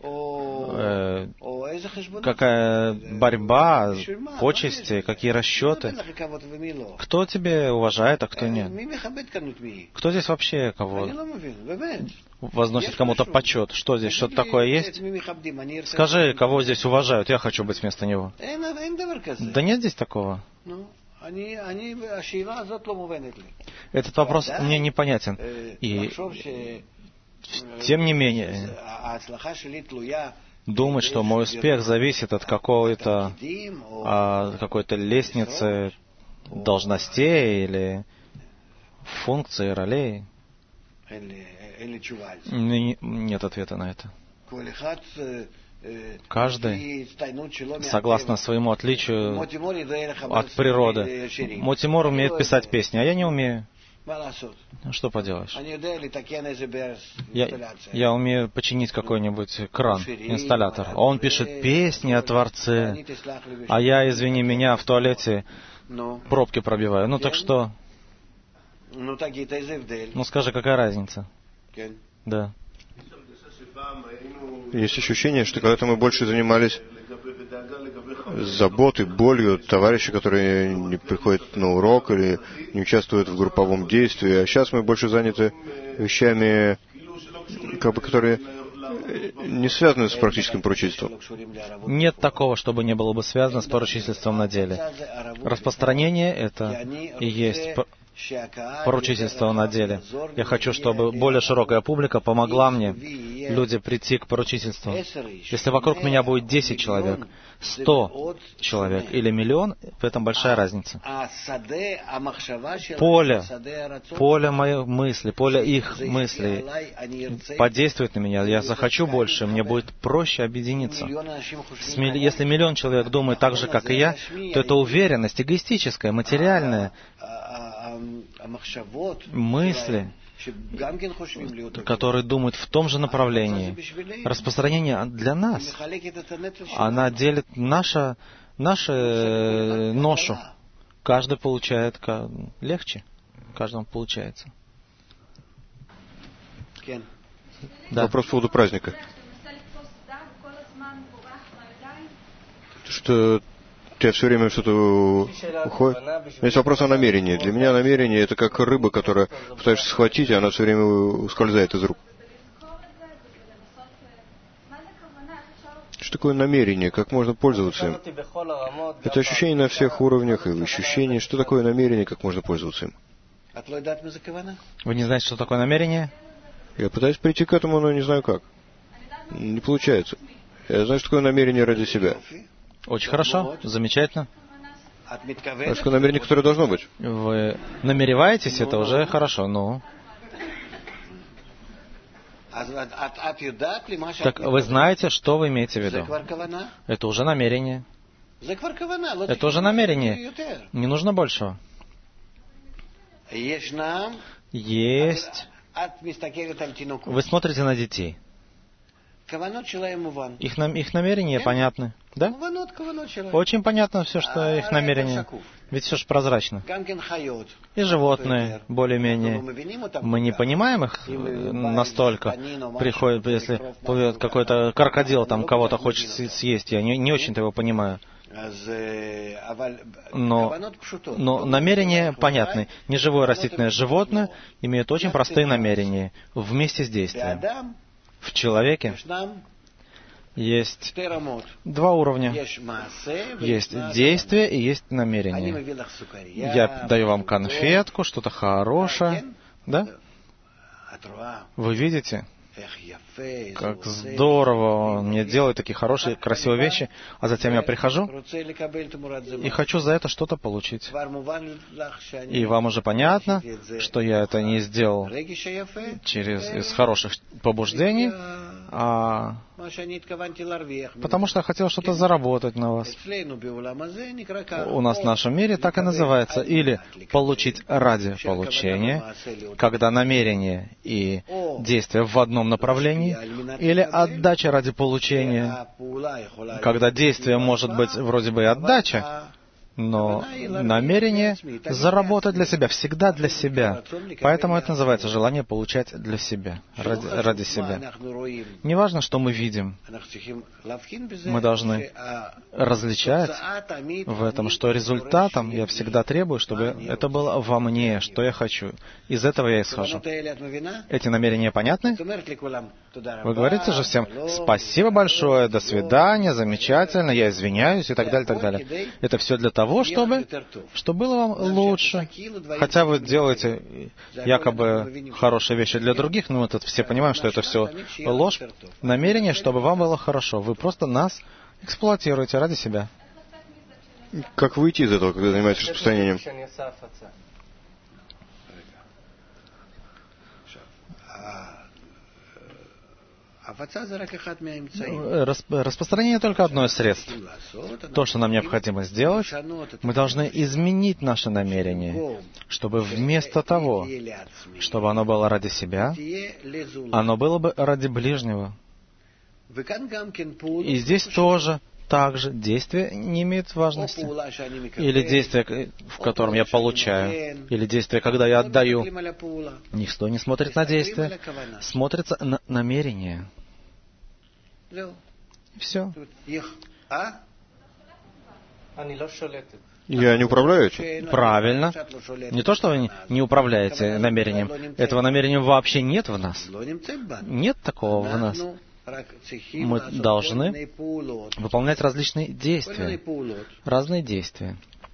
S2: э, какая борьба, почести, какие расчеты. Кто тебе уважает, а кто нет? Кто здесь вообще кого возносит кому-то почет? Что здесь, что-то такое есть? Скажи, кого здесь уважают, я хочу быть вместо него. Да нет здесь такого. Этот вопрос мне непонятен. И тем не менее, думать, что мой успех зависит от какой-то какой-то лестницы должностей или функций, ролей, нет ответа на это. Каждый, согласно своему отличию от природы. Мотимор умеет писать песни, а я не умею. Что поделаешь? Я, я умею починить какой-нибудь кран, инсталлятор. А он пишет песни о Творце, а я, извини меня, в туалете пробки пробиваю. Ну так что? Ну скажи, какая разница? Да.
S1: Есть ощущение, что когда-то мы больше занимались заботой, болью товарищей, которые не приходят на урок или не участвуют в групповом действии, а сейчас мы больше заняты вещами, как бы, которые не связаны с практическим поручительством.
S2: Нет такого, чтобы не было бы связано с поручительством на деле. Распространение — это и есть поручительство на деле. Я хочу, чтобы более широкая публика помогла мне, люди, прийти к поручительству. Если вокруг меня будет десять человек, сто человек или миллион, в этом большая разница. Поле, поле моих мыслей, поле их мыслей подействует на меня. Я захочу больше, мне будет проще объединиться. Если миллион человек думает так же, как и я, то это уверенность эгоистическая, материальная, мысли, которые думают в том же направлении. Распространение для нас. Она делит наша, нашу ношу. Каждый получает легче. Каждому получается.
S1: Да. Вопрос по поводу праздника. Что у тебя все время что-то уходит. Есть вопрос о намерении. Для меня намерение — это как рыба, которая пытаешься схватить, и она все время ускользает из рук. Что такое намерение? Как можно пользоваться им? Это ощущение на всех уровнях, и ощущение, что такое намерение, как можно пользоваться им.
S2: Вы не знаете, что такое намерение?
S1: Я пытаюсь прийти к этому, но не знаю как. Не получается. Я знаю, что такое намерение ради себя.
S2: Очень хорошо, замечательно.
S1: Это такое намерение, которое должно быть.
S2: Вы намереваетесь, это уже хорошо, ну. Так вы знаете, что вы имеете в виду? Это уже намерение. Это уже намерение. Не нужно большего. Есть. Вы смотрите на детей. Их, их намерения понятны, да? Очень понятно все, что их намерения. Ведь все же прозрачно. И животные, более-менее. Мы не понимаем их настолько. Приходит, если какой-то крокодил там кого-то хочет съесть, я не, не очень-то его понимаю. Но, но намерения понятны. Неживое растительное животное имеет очень простые намерения вместе с действием. В человеке есть два уровня. Есть действие и есть намерение. Я даю вам конфетку, что-то хорошее. Да? Вы видите, как здорово он мне делает такие хорошие, красивые вещи, а затем я прихожу и хочу за это что-то получить. И вам уже понятно, что я это не сделал через из хороших побуждений, а потому что я хотел что-то заработать на вас. У нас в нашем мире так и называется. Или получить ради получения, когда намерение и действие в одном направлении, или отдача ради получения, когда действие может быть вроде бы и отдача, но намерение заработать для себя, всегда для себя. Поэтому это называется желание получать для себя, ради, ради себя. Неважно, что мы видим, мы должны различать в этом, что результатом я всегда требую, чтобы это было во мне, что я хочу. Из этого я исхожу. Эти намерения понятны? Вы говорите же всем: спасибо большое, до свидания, замечательно, я извиняюсь и так далее, и так далее. Это все для того, чтобы, чтобы было вам лучше. Хотя вы делаете якобы хорошие вещи для других, но мы тут все понимаем, что это все ложь. Намерение, чтобы вам было хорошо. Вы просто нас эксплуатируете ради себя.
S1: Как выйти из этого, когда занимаетесь распространением?
S2: Распространение только одно из средств. То, что нам необходимо сделать, мы должны изменить наше намерение, чтобы вместо того, чтобы оно было ради себя, оно было бы ради ближнего. И здесь тоже так же действие не имеет важности. Или действие, в котором я получаю, или действие, когда я отдаю. Никто не смотрит на действие, смотрится на намерение. Все.
S1: Я не управляю этим?
S2: Правильно. Не то, что вы не управляете намерением. Этого намерения вообще нет в нас. Нет такого в нас. Мы должны выполнять различные действия. Разные действия.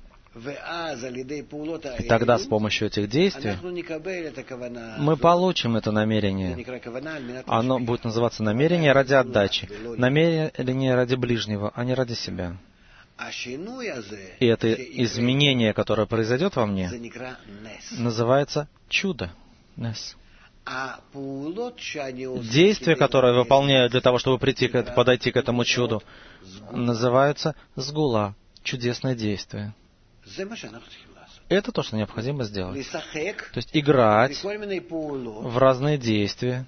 S2: И тогда с помощью этих действий мы получим это намерение. Оно будет называться намерение ради отдачи. Намерение ради ближнего, а не ради себя. И это изменение, которое произойдет во мне, называется чудо. Действия, которые выполняют для того, чтобы прийти к, подойти к этому чуду, называются сгула, чудесное действие. Это то, что необходимо сделать. То есть играть в разные действия,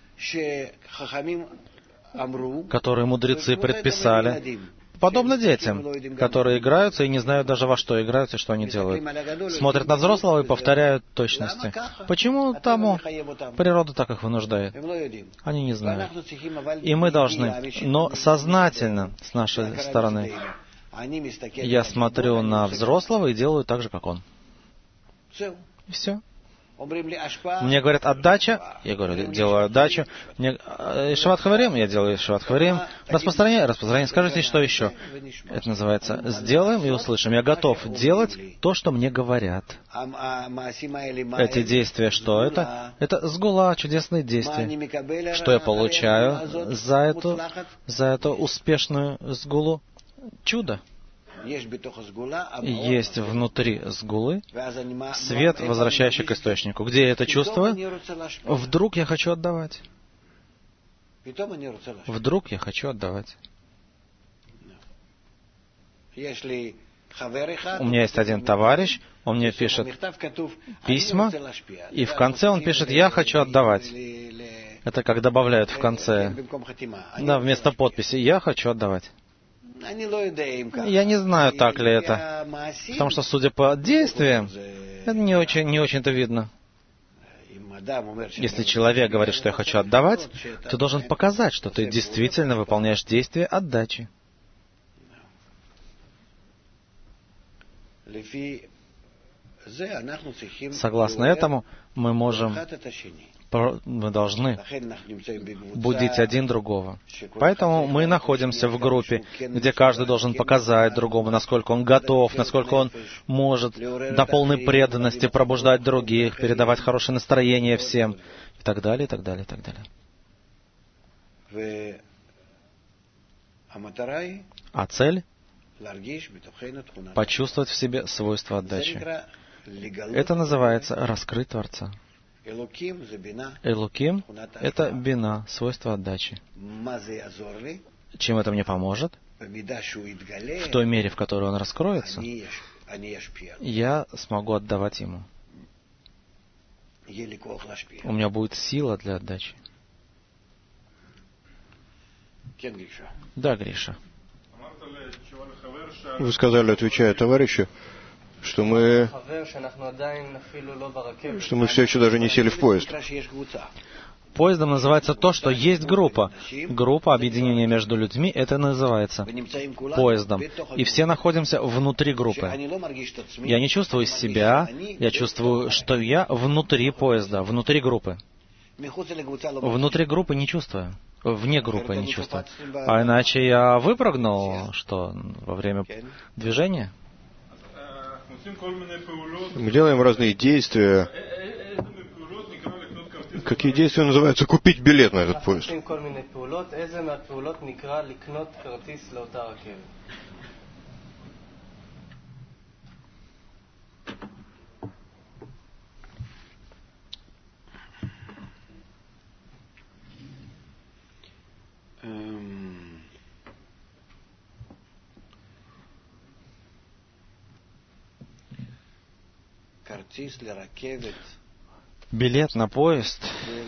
S2: которые мудрецы предписали, подобно детям, которые играются и не знают даже во что играются и что они делают. Смотрят на взрослого и повторяют точности. Почему тому природа так их вынуждает? Они не знают. И мы должны, но сознательно с нашей стороны. Я смотрю на взрослого и делаю так же, как он. И все. Мне говорят отдача, я говорю, делаю отдачу. Мне Шават Хаварим, я делаю Шават Хаварим. Распространение, распространение. Скажите, что еще? Это называется сделаем и услышим. Я готов делать то, что мне говорят. Эти действия, что это? Это сгула, чудесные действия. Что я получаю за эту, за эту успешную сгулу? Чудо. Есть внутри сгулы свет, возвращающий к источнику. Где я это чувствую? Вдруг я хочу отдавать. Вдруг я хочу отдавать. У меня есть один товарищ, он мне пишет письма, и в конце он пишет «Я хочу отдавать». Это как добавляют в конце, да, вместо подписи «Я хочу отдавать». Я не знаю, так ли это, потому что, судя по действиям, это не очень, не очень-то видно. Если человек говорит, что я хочу отдавать, ты должен показать, что ты действительно выполняешь действие отдачи. Согласно этому, мы можем, мы должны будить один другого. Поэтому мы находимся в группе, где каждый должен показать другому, насколько он готов, насколько он может до полной преданности пробуждать других, передавать хорошее настроение всем, и так далее, и так далее, и так далее. А цель — почувствовать в себе свойство отдачи. Это называется «раскрыть Творца». Элоким — это бина, свойство отдачи. Чем это мне поможет? В той мере, в которой он раскроется, я смогу отдавать ему. У меня будет сила для отдачи. Да, Гриша.
S1: Вы сказали, отвечая товарищу, что мы, что мы все еще даже не сели в поезд.
S2: Поездом называется то, что есть группа. Группа объединения между людьми, это называется поездом. И все находимся внутри группы. Я не чувствую себя, я чувствую, что я внутри поезда, внутри группы. Внутри группы не чувствую. Вне группы не чувствую. А иначе я выпрыгнул, что, во время движения?
S1: Мы делаем разные действия. Какие действия называются купить билет на этот поезд?
S2: Билет на поезд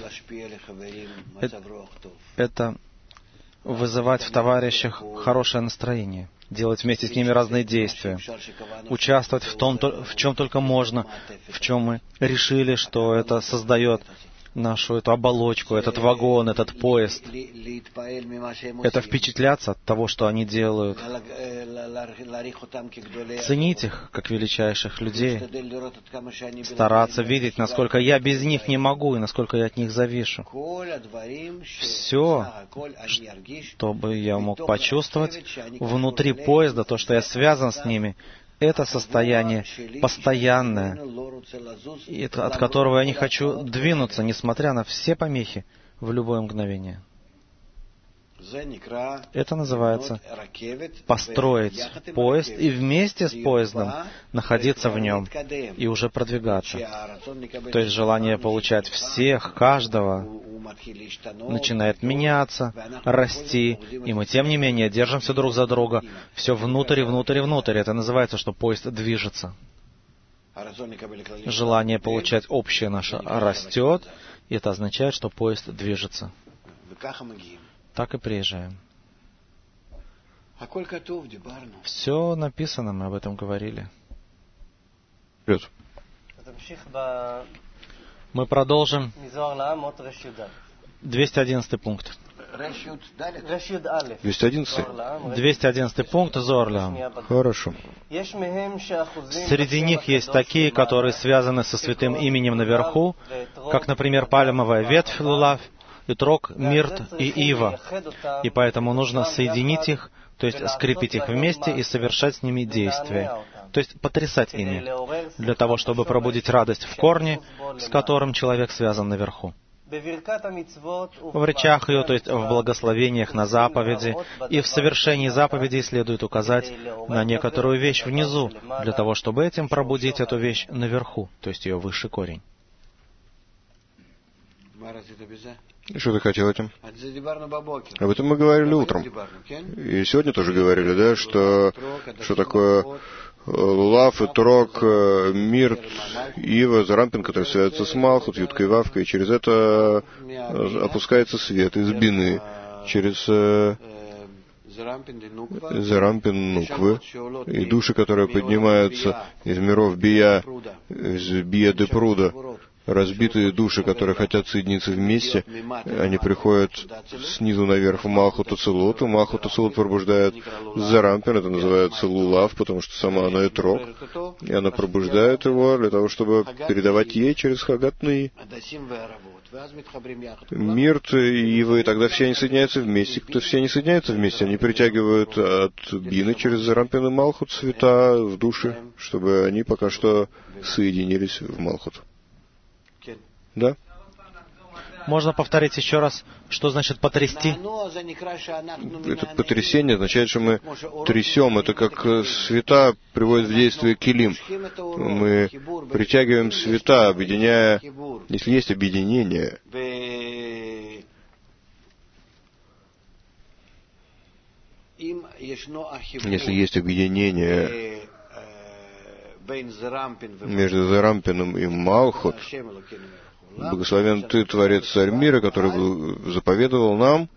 S2: — это вызывать в товарищах хорошее настроение, делать вместе с ними разные действия, участвовать в том, в чем только можно, в чем мы решили, что это создает нашу эту оболочку, этот вагон, этот поезд. Это впечатляться от того, что они делают. Ценить их, как величайших людей. Стараться видеть, насколько я без них не могу и насколько я от них завишу. Все, чтобы я мог почувствовать внутри поезда, то, что я связан с ними, это состояние постоянное, от которого я не хочу двинуться, несмотря на все помехи, в любое мгновение. Это называется построить поезд и вместе с поездом находиться в нем и уже продвигаться. То есть желание получать всех, каждого, начинает меняться, расти, и мы, тем не менее, держимся друг за друга, все внутрь, внутрь, внутрь. Это называется, что поезд движется. Желание получать общее наше растет, и это означает, что поезд движется. Так и приезжаем. Все написано, мы об этом говорили.
S1: Вперед.
S2: Мы продолжим. двести одиннадцатый пункт.
S1: двести одиннадцатый?
S2: двести одиннадцатый пункт Зорлям.
S1: Хорошо.
S2: Среди них есть такие, которые связаны со святым именем наверху, как, например, пальмовая ветвь Лулав, Итрок, Мирт и Ива. И поэтому нужно соединить их, то есть скрепить их вместе и совершать с ними действия. То есть потрясать ими, для того, чтобы пробудить радость в корне, с которым человек связан наверху. В речах ее, то есть в благословениях на заповеди, и в совершении заповедей следует указать на некоторую вещь внизу, для того, чтобы этим пробудить эту вещь наверху, то есть ее высший корень.
S1: И что ты хотел этим? Об этом мы говорили утром. И сегодня тоже говорили, да, что, что такое Лулав, Итрок, Мирт, Ива, Зарампин, который связывается с Малхут, Юткой и Вавкой, и через это опускается свет из бины, через Зарампин, Нуквы, и души, которые поднимаются из миров Бия, из Бия де Пруда, разбитые души, которые хотят соединиться вместе, они приходят снизу наверх в Малхут Ацилут, и Малхут Ацилут пробуждает Зарампин, это называется Лулав, потому что сама она Этрог, и она пробуждает его для того, чтобы передавать ей через Хагатны. Мирт и Ива, и тогда все они соединяются вместе. Кто все они соединяются вместе, они притягивают от Бины через Зарампин и Малхут цвета в души, чтобы они пока что соединились в Малхут. Да?
S2: Можно повторить еще раз, что значит потрясти?
S1: Это потрясение означает, что мы трясем. Это как света приводят в действие килим. Мы притягиваем света, объединяя, если есть объединение. Если есть объединение между Зарампином и Малхут, благословен Ты, Творец Царь мира, который заповедовал нам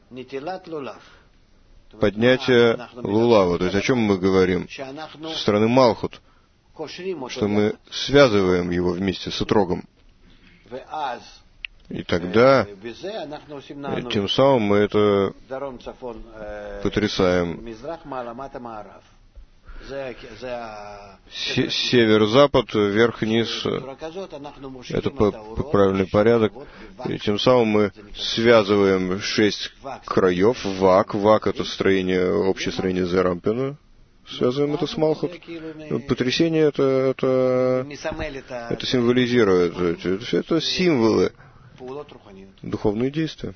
S1: поднятие Лулава. То есть о чем мы говорим? Со стороны Малхут, что мы связываем его вместе с Этрогом. И тогда, тем самым мы это потрясаем. Север-запад, вверх-вниз, это правильный порядок. И тем самым мы связываем шесть краев. Вак, вак — это строение, общее строение Зарампина. Связываем это с Малхут. Потрясение это, это, это символизирует. Это, это символы, духовные действия.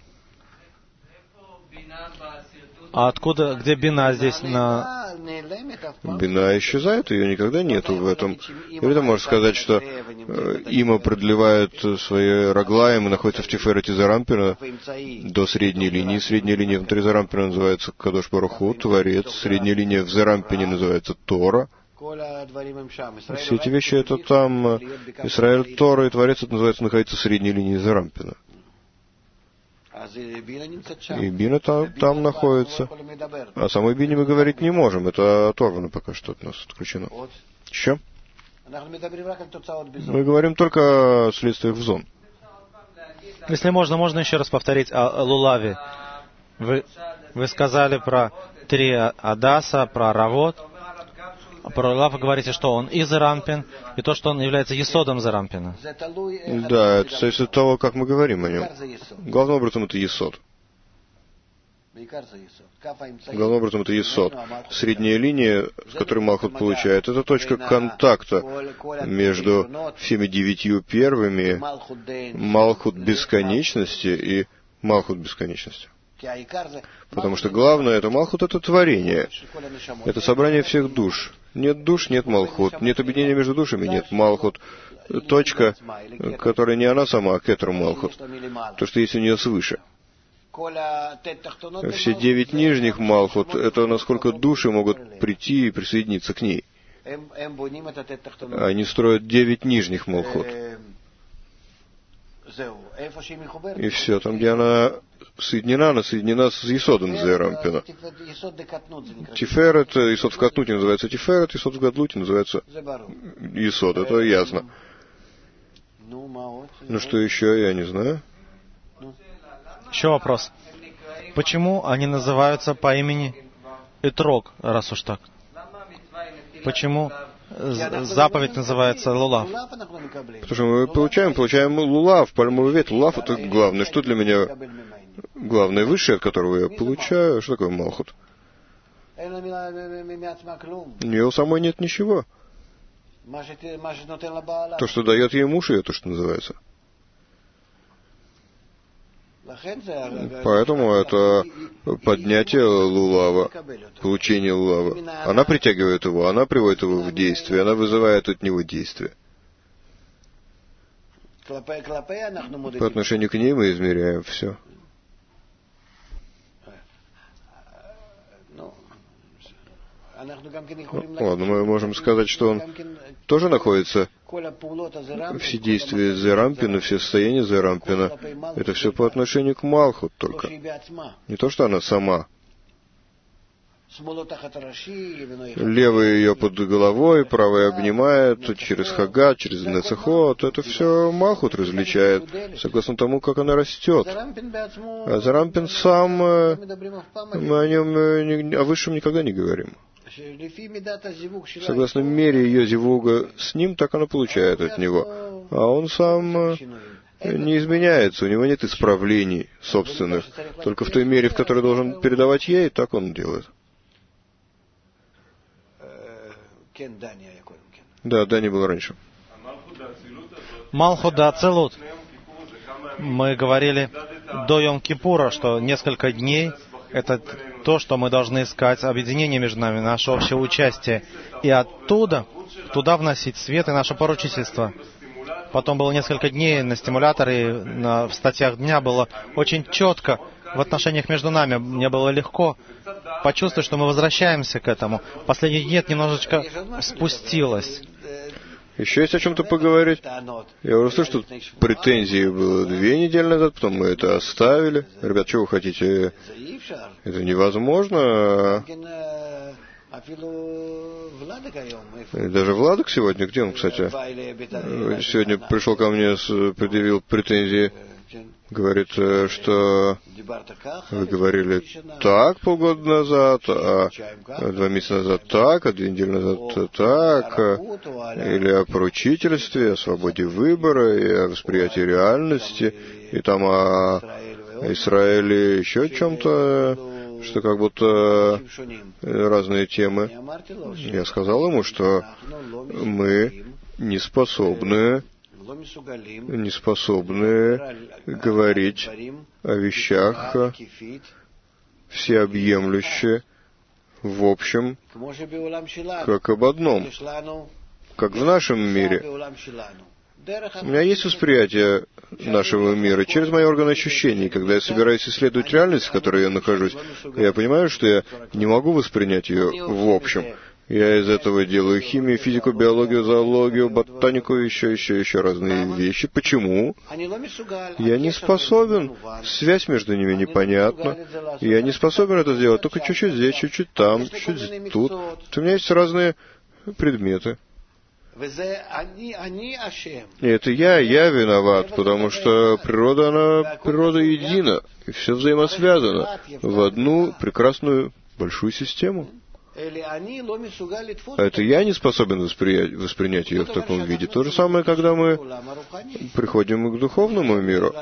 S2: А откуда, где бина здесь на...
S1: Бина исчезает, ее никогда нету в этом. Или ты можешь сказать, что э, Има продлевает свои Раглаем и находится в Тиферете Зарампина до средней линии. Средняя линия внутри Зарампина называется Кадош Барух Ху, Творец. Средняя линия в Зарампине называется Тора. Все эти вещи это там. Исраэль, Тора и Творец, это называется находиться в средней линии Зарампина. И Бина там, там находится. О самой Бине мы говорить не можем. Это оторвано пока что от нас, отключено. Еще? Мы говорим только о следствиях в зон.
S2: Если можно, можно еще раз повторить о Лулаве. Вы, вы сказали про три Адаса, про Равот. Про Лулав вы говорите, что он и Зарампин, и то, что он является есодом Зарампина.
S1: Да, это зависит от того, как мы говорим о нем. Главным образом это есод. Главным образом это есод. Средняя линия, с которой Малхут получает, это точка контакта между всеми девятью первыми, Малхут бесконечности и Малхут бесконечности. Потому что главное, это Малхут, это творение. Это собрание всех душ. Нет душ, нет Малхут. Нет объединения между душами, нет Малхут. Точка, которая не она сама, а Кетер Малхут. То, что есть у нее свыше. Все девять нижних Малхут, это насколько души могут прийти и присоединиться к ней. Они строят девять нижних Малхут. И все, там, где она соединена, она соединена с Есодом Зарампина. Тиферет, Есод в Катнуте называется Тиферет, Есод в Гадлуте называется Есод, это ясно. Ну что еще, я не знаю.
S2: Еще вопрос. Почему они называются по имени Этрог, раз уж так? Почему заповедь называется Лулав?
S1: Потому что мы получаем, получаем Лулав, пальмовый ветвь. Лулав — это главное. Что для меня главное, высшее, от которого я получаю? Что такое Малхут? У нее у самой нет ничего. То, что дает ей муж ее, то, что называется. Поэтому это поднятие Лулава, получение Лулава. Она притягивает его, она приводит его в действие, она вызывает от него действие. По отношению к ней мы измеряем все. Ладно, мы можем сказать, что он тоже находится. Все действия Зарампина, все состояния Зарампина, это все по отношению к Малхут только. Не то, что она сама. Левый ее под головой, правый обнимает через Хагат, через Нецехот. Это все Малхут различает, согласно тому, как она растет. А Зарампин сам, мы о нем, о высшем никогда не говорим. Согласно мере ее зивуга с ним, так она получает от него. А он сам не изменяется, у него нет исправлений собственных. Только в той мере, в которой должен передавать ей, так он делает. Да, Дани был раньше.
S2: Малхут да Ацилут. Мы говорили до Йом-Кипура, что несколько дней — это то, что мы должны искать объединение между нами, наше общее участие. И оттуда, туда вносить свет и наше поручительство. Потом было несколько дней на стимуляторе, на, в статьях дня было очень четко в отношениях между нами. Мне было легко почувствовать, что мы возвращаемся к этому. Последний день немножечко спустилось.
S1: Еще есть о чем-то поговорить? Я уже слышу, что претензии было две недели назад, потом мы это оставили. Ребят, что вы хотите? Это невозможно. Даже Владок сегодня, где он, кстати? Сегодня пришел ко мне, предъявил претензии. Говорит, что вы говорили так полгода назад, а два месяца назад так, а две недели назад так, или о поручительстве, о свободе выбора, и о восприятии реальности, и там о Израиле еще о чем-то, что как будто разные темы. Я сказал ему, что мы не способны не способны говорить о вещах всеобъемлюще, в общем, как об одном, как в нашем мире. У меня есть восприятие нашего мира через мои органы ощущений. Когда я собираюсь исследовать реальность, в которой я нахожусь, я понимаю, что я не могу воспринять ее в общем. Я из этого делаю химию, физику, биологию, зоологию, ботанику, еще, еще, еще разные вещи. Почему? Я не способен. Связь между ними непонятна. Я не способен это сделать. Только чуть-чуть здесь, чуть-чуть там, чуть-чуть тут. У меня есть разные предметы. И это я, я виноват, потому что природа, она, природа едина, и все взаимосвязано в одну прекрасную большую систему. А это я не способен воспринять, воспринять ее в таком виде. То же самое, когда мы приходим к духовному миру.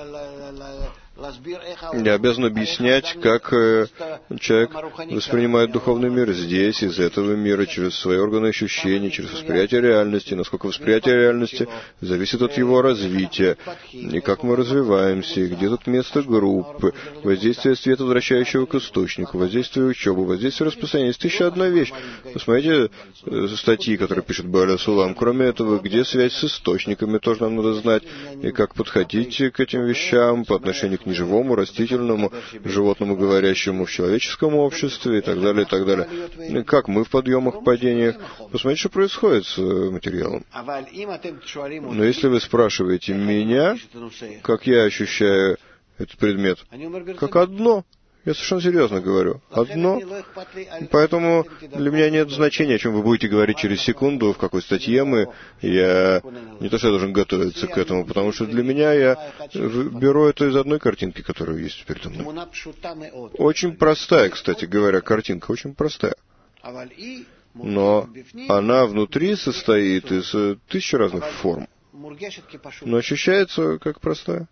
S1: Я обязан объяснять, как человек воспринимает духовный мир здесь, из этого мира, через свои органы ощущений, через восприятие реальности, насколько восприятие реальности зависит от его развития, и как мы развиваемся, и где тут место группы, воздействие света, возвращающего к источнику, воздействие учебы, воздействие распространения. Есть еще одна вещь. Посмотрите статьи, которые пишет Бааля Сулам. Кроме этого, где связь с источниками, тоже нам надо знать, и как подходить к этим вещам по отношению к неживому, растительному, животному, говорящему в человеческом обществе и так далее, и так далее. Как мы в подъемах, падениях. Посмотрите, что происходит с материалом. Но если вы спрашиваете меня, как я ощущаю этот предмет, как одно, я совершенно серьезно говорю, одно. Поэтому для меня нет значения, о чем вы будете говорить через секунду, в какой статье мы. Я не то, что я должен готовиться к этому, потому что для меня я беру это из одной картинки, которая есть передо мной. Очень простая, кстати говоря, картинка, очень простая. Но она внутри состоит из тысячи разных форм. Но ощущается как простая.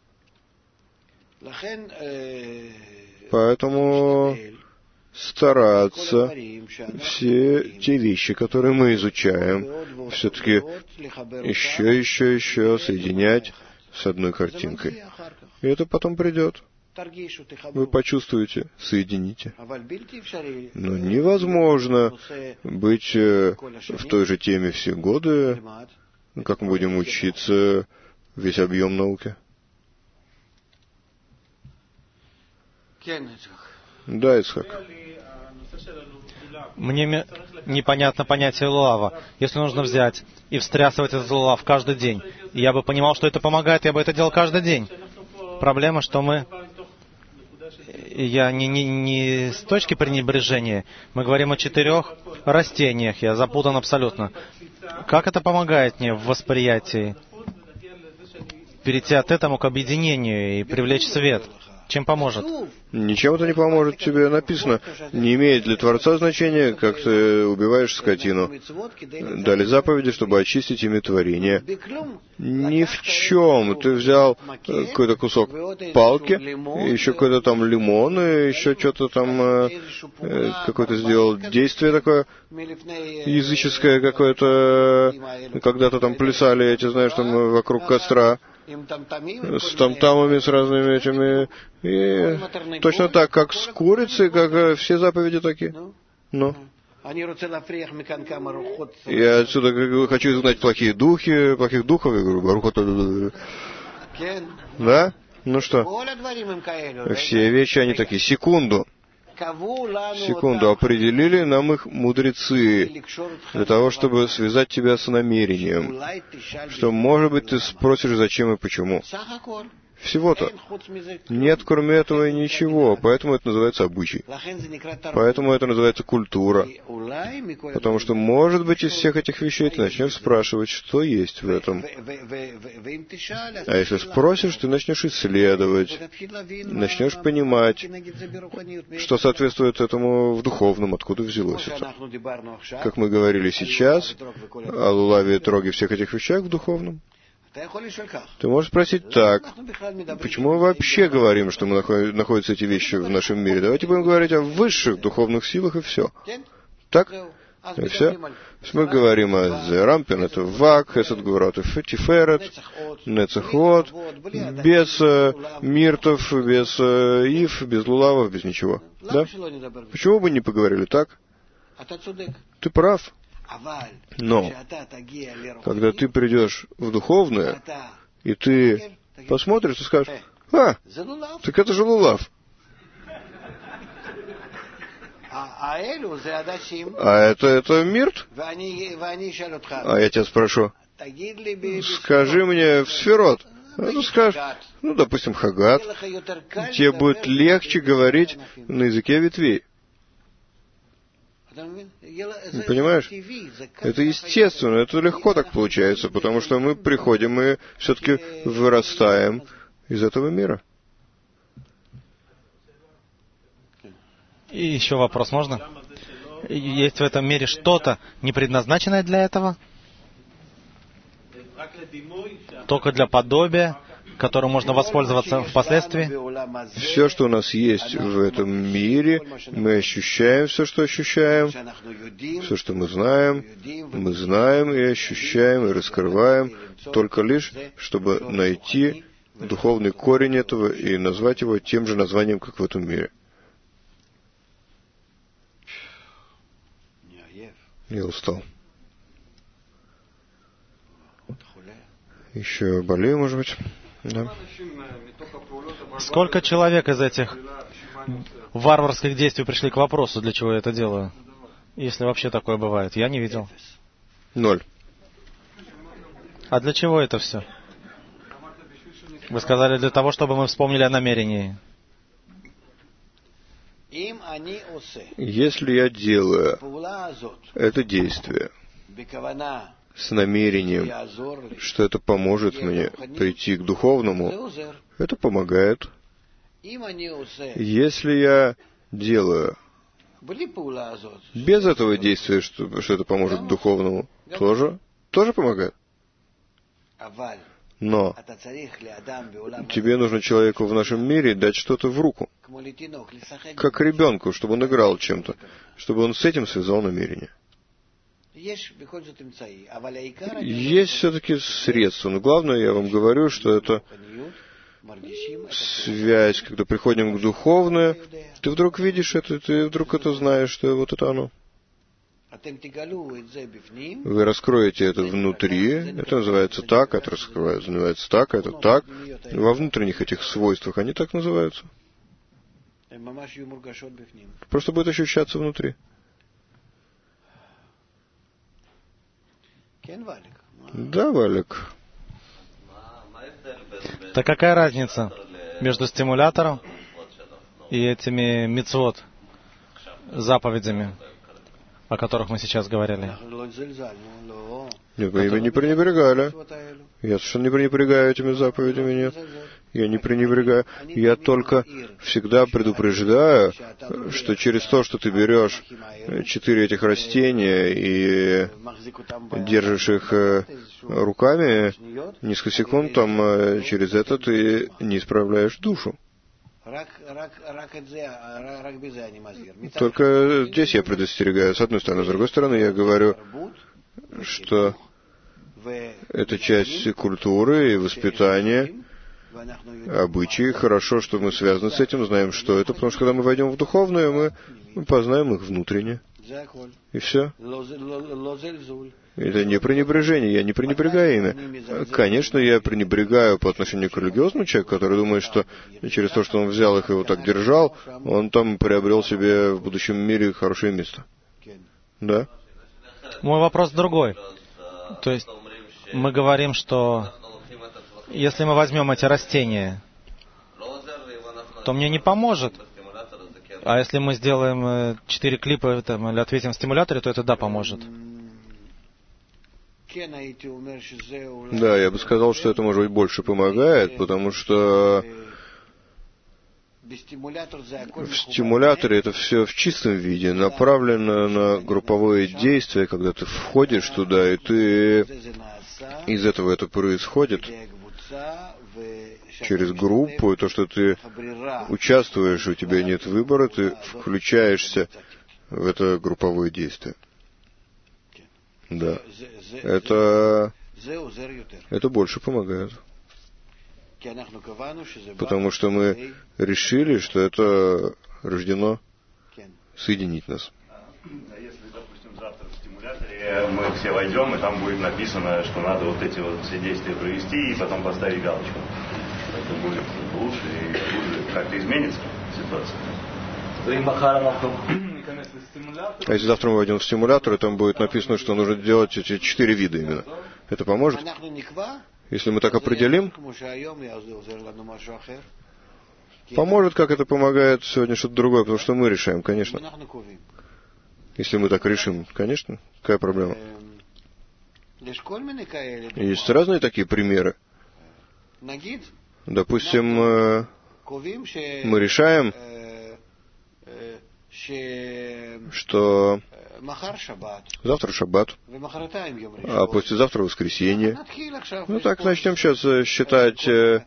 S1: Поэтому стараться все те вещи, которые мы изучаем, все-таки еще, еще, еще соединять с одной картинкой. И это потом придет. Вы почувствуете, соедините. Но невозможно быть в той же теме все годы, как мы будем учиться весь объем науки. Да, Ицхак.
S2: Мне непонятно понятие лулава. Если нужно взять и встрясывать этот лулав каждый день, я бы понимал, что это помогает, я бы это делал каждый день. Проблема, что мы я не, не, не с точки пренебрежения. Мы говорим о четырех растениях. Я запутан абсолютно. Как это помогает мне в восприятии? Перейти от этого к объединению и привлечь свет. Чем поможет?
S1: Ничем это не поможет тебе. Написано, не имеет для Творца значения, как ты убиваешь скотину. Дали заповеди, чтобы очистить ими творение. Ни в чем. Ты взял какой-то кусок палки, еще какой-то там лимон, и еще что-то там, какое-то сделал действие такое, языческое какое-то, когда-то там плясали эти, знаешь, там вокруг костра, с тамтамами, с разными этими. И точно так, как с курицей, как все заповеди такие. Ну. Я отсюда хочу изгнать плохие духи, плохих духов. Я говорю, Баруха. Да? Ну что? Все вещи, они такие. Секунду. Секунду. Определили нам их мудрецы для того, чтобы связать тебя с намерением. Что, может быть, ты спросишь, зачем и почему. Всего-то. Нет, кроме этого, ничего. Поэтому это называется обычай. Поэтому это называется культура. Потому что, может быть, из всех этих вещей ты начнешь спрашивать, что есть в этом. А если спросишь, ты начнешь исследовать, начнешь понимать, что соответствует этому в духовном, откуда взялось это. Как мы говорили сейчас, о лулаве и троге всех этих вещах в духовном. Ты можешь спросить так, почему мы вообще говорим, что мы находятся эти вещи в нашем мире? Давайте будем говорить о высших духовных силах и все. Так? И все. Мы говорим о Зерампин, это Вак, Хесед Гвурат и Тиферет, Нецехот, без э, миртов, без э, ив, без лулавов, без ничего. Да? Почему бы не поговорили так? Ты прав. Но, когда ты придешь в духовное, и ты посмотришь и скажешь, а, так это же лулав. А это, это мирт? А я тебя спрошу, скажи мне в сферот. А ты скажешь, ну, допустим, хагат. Тебе будет легче говорить на языке ветвей. Понимаешь? Это естественно, это легко так получается, потому что мы приходим и все-таки вырастаем из этого мира.
S2: И еще вопрос можно? Есть в этом мире что-то, не предназначенное для этого? Только для подобия, которым можно воспользоваться впоследствии?
S1: Все, что у нас есть в этом мире, мы ощущаем все, что ощущаем, все, что мы знаем, мы знаем и ощущаем, и раскрываем, только лишь, чтобы найти духовный корень этого и назвать его тем же названием, как в этом мире. Я устал. Еще болею, может быть. Да.
S2: Сколько человек из этих варварских действий пришли к вопросу, для чего я это делаю? Если вообще такое бывает. Я не видел.
S1: Ноль.
S2: А для чего это все? Вы сказали, для того, чтобы мы вспомнили о намерении.
S1: Если я делаю это действие с намерением, что это поможет мне прийти к духовному, это помогает. Если я делаю без этого действия, что, что это поможет к духовному, тоже, тоже помогает. Но тебе нужно человеку в нашем мире дать что-то в руку, как ребенку, чтобы он играл чем-то, чтобы он с этим связал намерение. Есть все-таки средства, но главное, я вам говорю, что это связь, когда приходим к духовному, ты вдруг видишь это, ты вдруг это знаешь, что вот это оно. Вы раскроете это внутри, это называется так, это называется так, это так. Во внутренних этих свойствах они так называются. Просто будет ощущаться внутри. Да, Валик.
S2: Так какая разница между стимулятором и этими мицвот, заповедями, о которых мы сейчас говорили.
S1: Нет, мы ими не пренебрегали. Я совершенно не пренебрегаю этими заповедями, нет. Я не пренебрегаю. Я только всегда предупреждаю, что через то, что ты берешь четыре этих растения и держишь их руками, несколько секунд, там через это ты не исправляешь душу. Только здесь я предостерегаю, с одной стороны. С другой стороны, я говорю, что это часть культуры и воспитания, обычаи. Хорошо, что мы связаны с этим, знаем, что это, потому что когда мы войдем в духовное, мы, мы познаем их внутренне. И все. Это не пренебрежение, я не пренебрегаю ими. Конечно, я пренебрегаю по отношению к религиозному человеку, который думает, что через то, что он взял их и вот так держал, он там приобрел себе в будущем мире хорошее место. Да?
S2: Мой вопрос другой. То есть мы говорим, что если мы возьмем эти растения, то мне не поможет. А если мы сделаем четыре клипа там, или ответим в стимуляторе, то это да, поможет.
S1: Да, я бы сказал, что это, может быть, больше помогает, потому что в стимуляторе это все в чистом виде, направлено на групповое действие, когда ты входишь туда, и ты из этого это происходит через группу, и то, что ты участвуешь, у тебя нет выбора, ты включаешься в это групповое действие. Да. Это, это больше помогает. Потому что мы решили, что это рождено соединить нас.
S3: Если, допустим, завтра в стимуляторе мы все войдем, и там будет написано, что надо вот эти вот все действия провести и потом поставить галочку. Это будет лучше и лучше. Как-то изменится ситуация.
S1: А если завтра мы войдем в стимулятор, и там будет написано, что нужно делать эти четыре вида именно, это поможет? Если мы так определим, поможет, как это помогает сегодня что-то другое, потому что мы решаем, конечно. Если мы так решим, конечно, какая проблема? Есть разные такие примеры. Допустим, мы решаем, что завтра шаббат, а послезавтра воскресенье. Ну так, начнем сейчас считать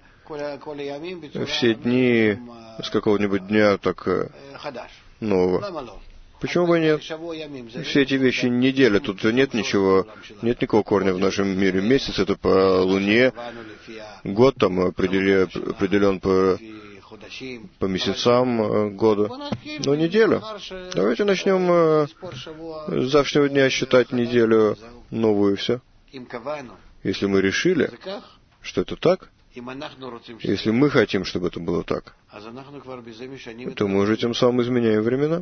S1: все дни с какого-нибудь дня так нового. Почему бы нет? Все эти вещи неделя, тут нет ничего, нет никакого корня в нашем мире. Месяц — это по луне, год там определен, определен по, по месяцам года. Но неделю. Давайте начнем с завтрашнего дня считать неделю новую, и все. Если мы решили, что это так, если мы хотим, чтобы это было так, то мы уже тем самым изменяем времена.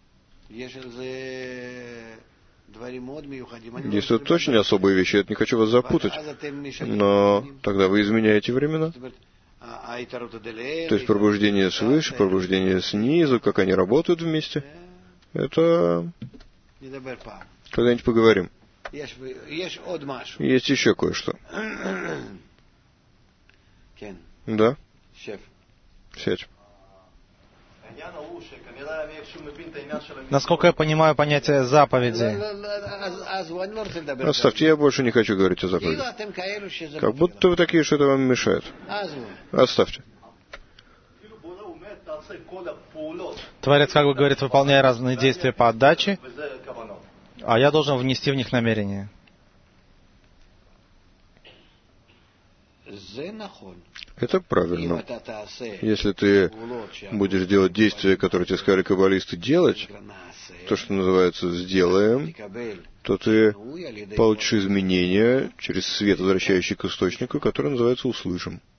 S1: Действуют очень особые вещи, я не хочу вас запутать, но тогда вы изменяете времена. То есть пробуждение свыше, пробуждение снизу, как они работают вместе, это когда-нибудь поговорим. Есть еще кое-что. Да? Сядь.
S2: Насколько я понимаю понятие заповеди.
S1: Оставьте, я больше не хочу говорить о заповеди. Как будто вы такие, что это вам мешает. Оставьте.
S2: Творец, как бы говорит, выполняя разные действия по отдаче, а я должен внести в них намерение.
S1: Это правильно. Если ты будешь делать действия, которые тебе сказали каббалисты делать, то, что называется «сделаем», то ты получишь изменения через свет, возвращающий к источнику, который называется «услышим».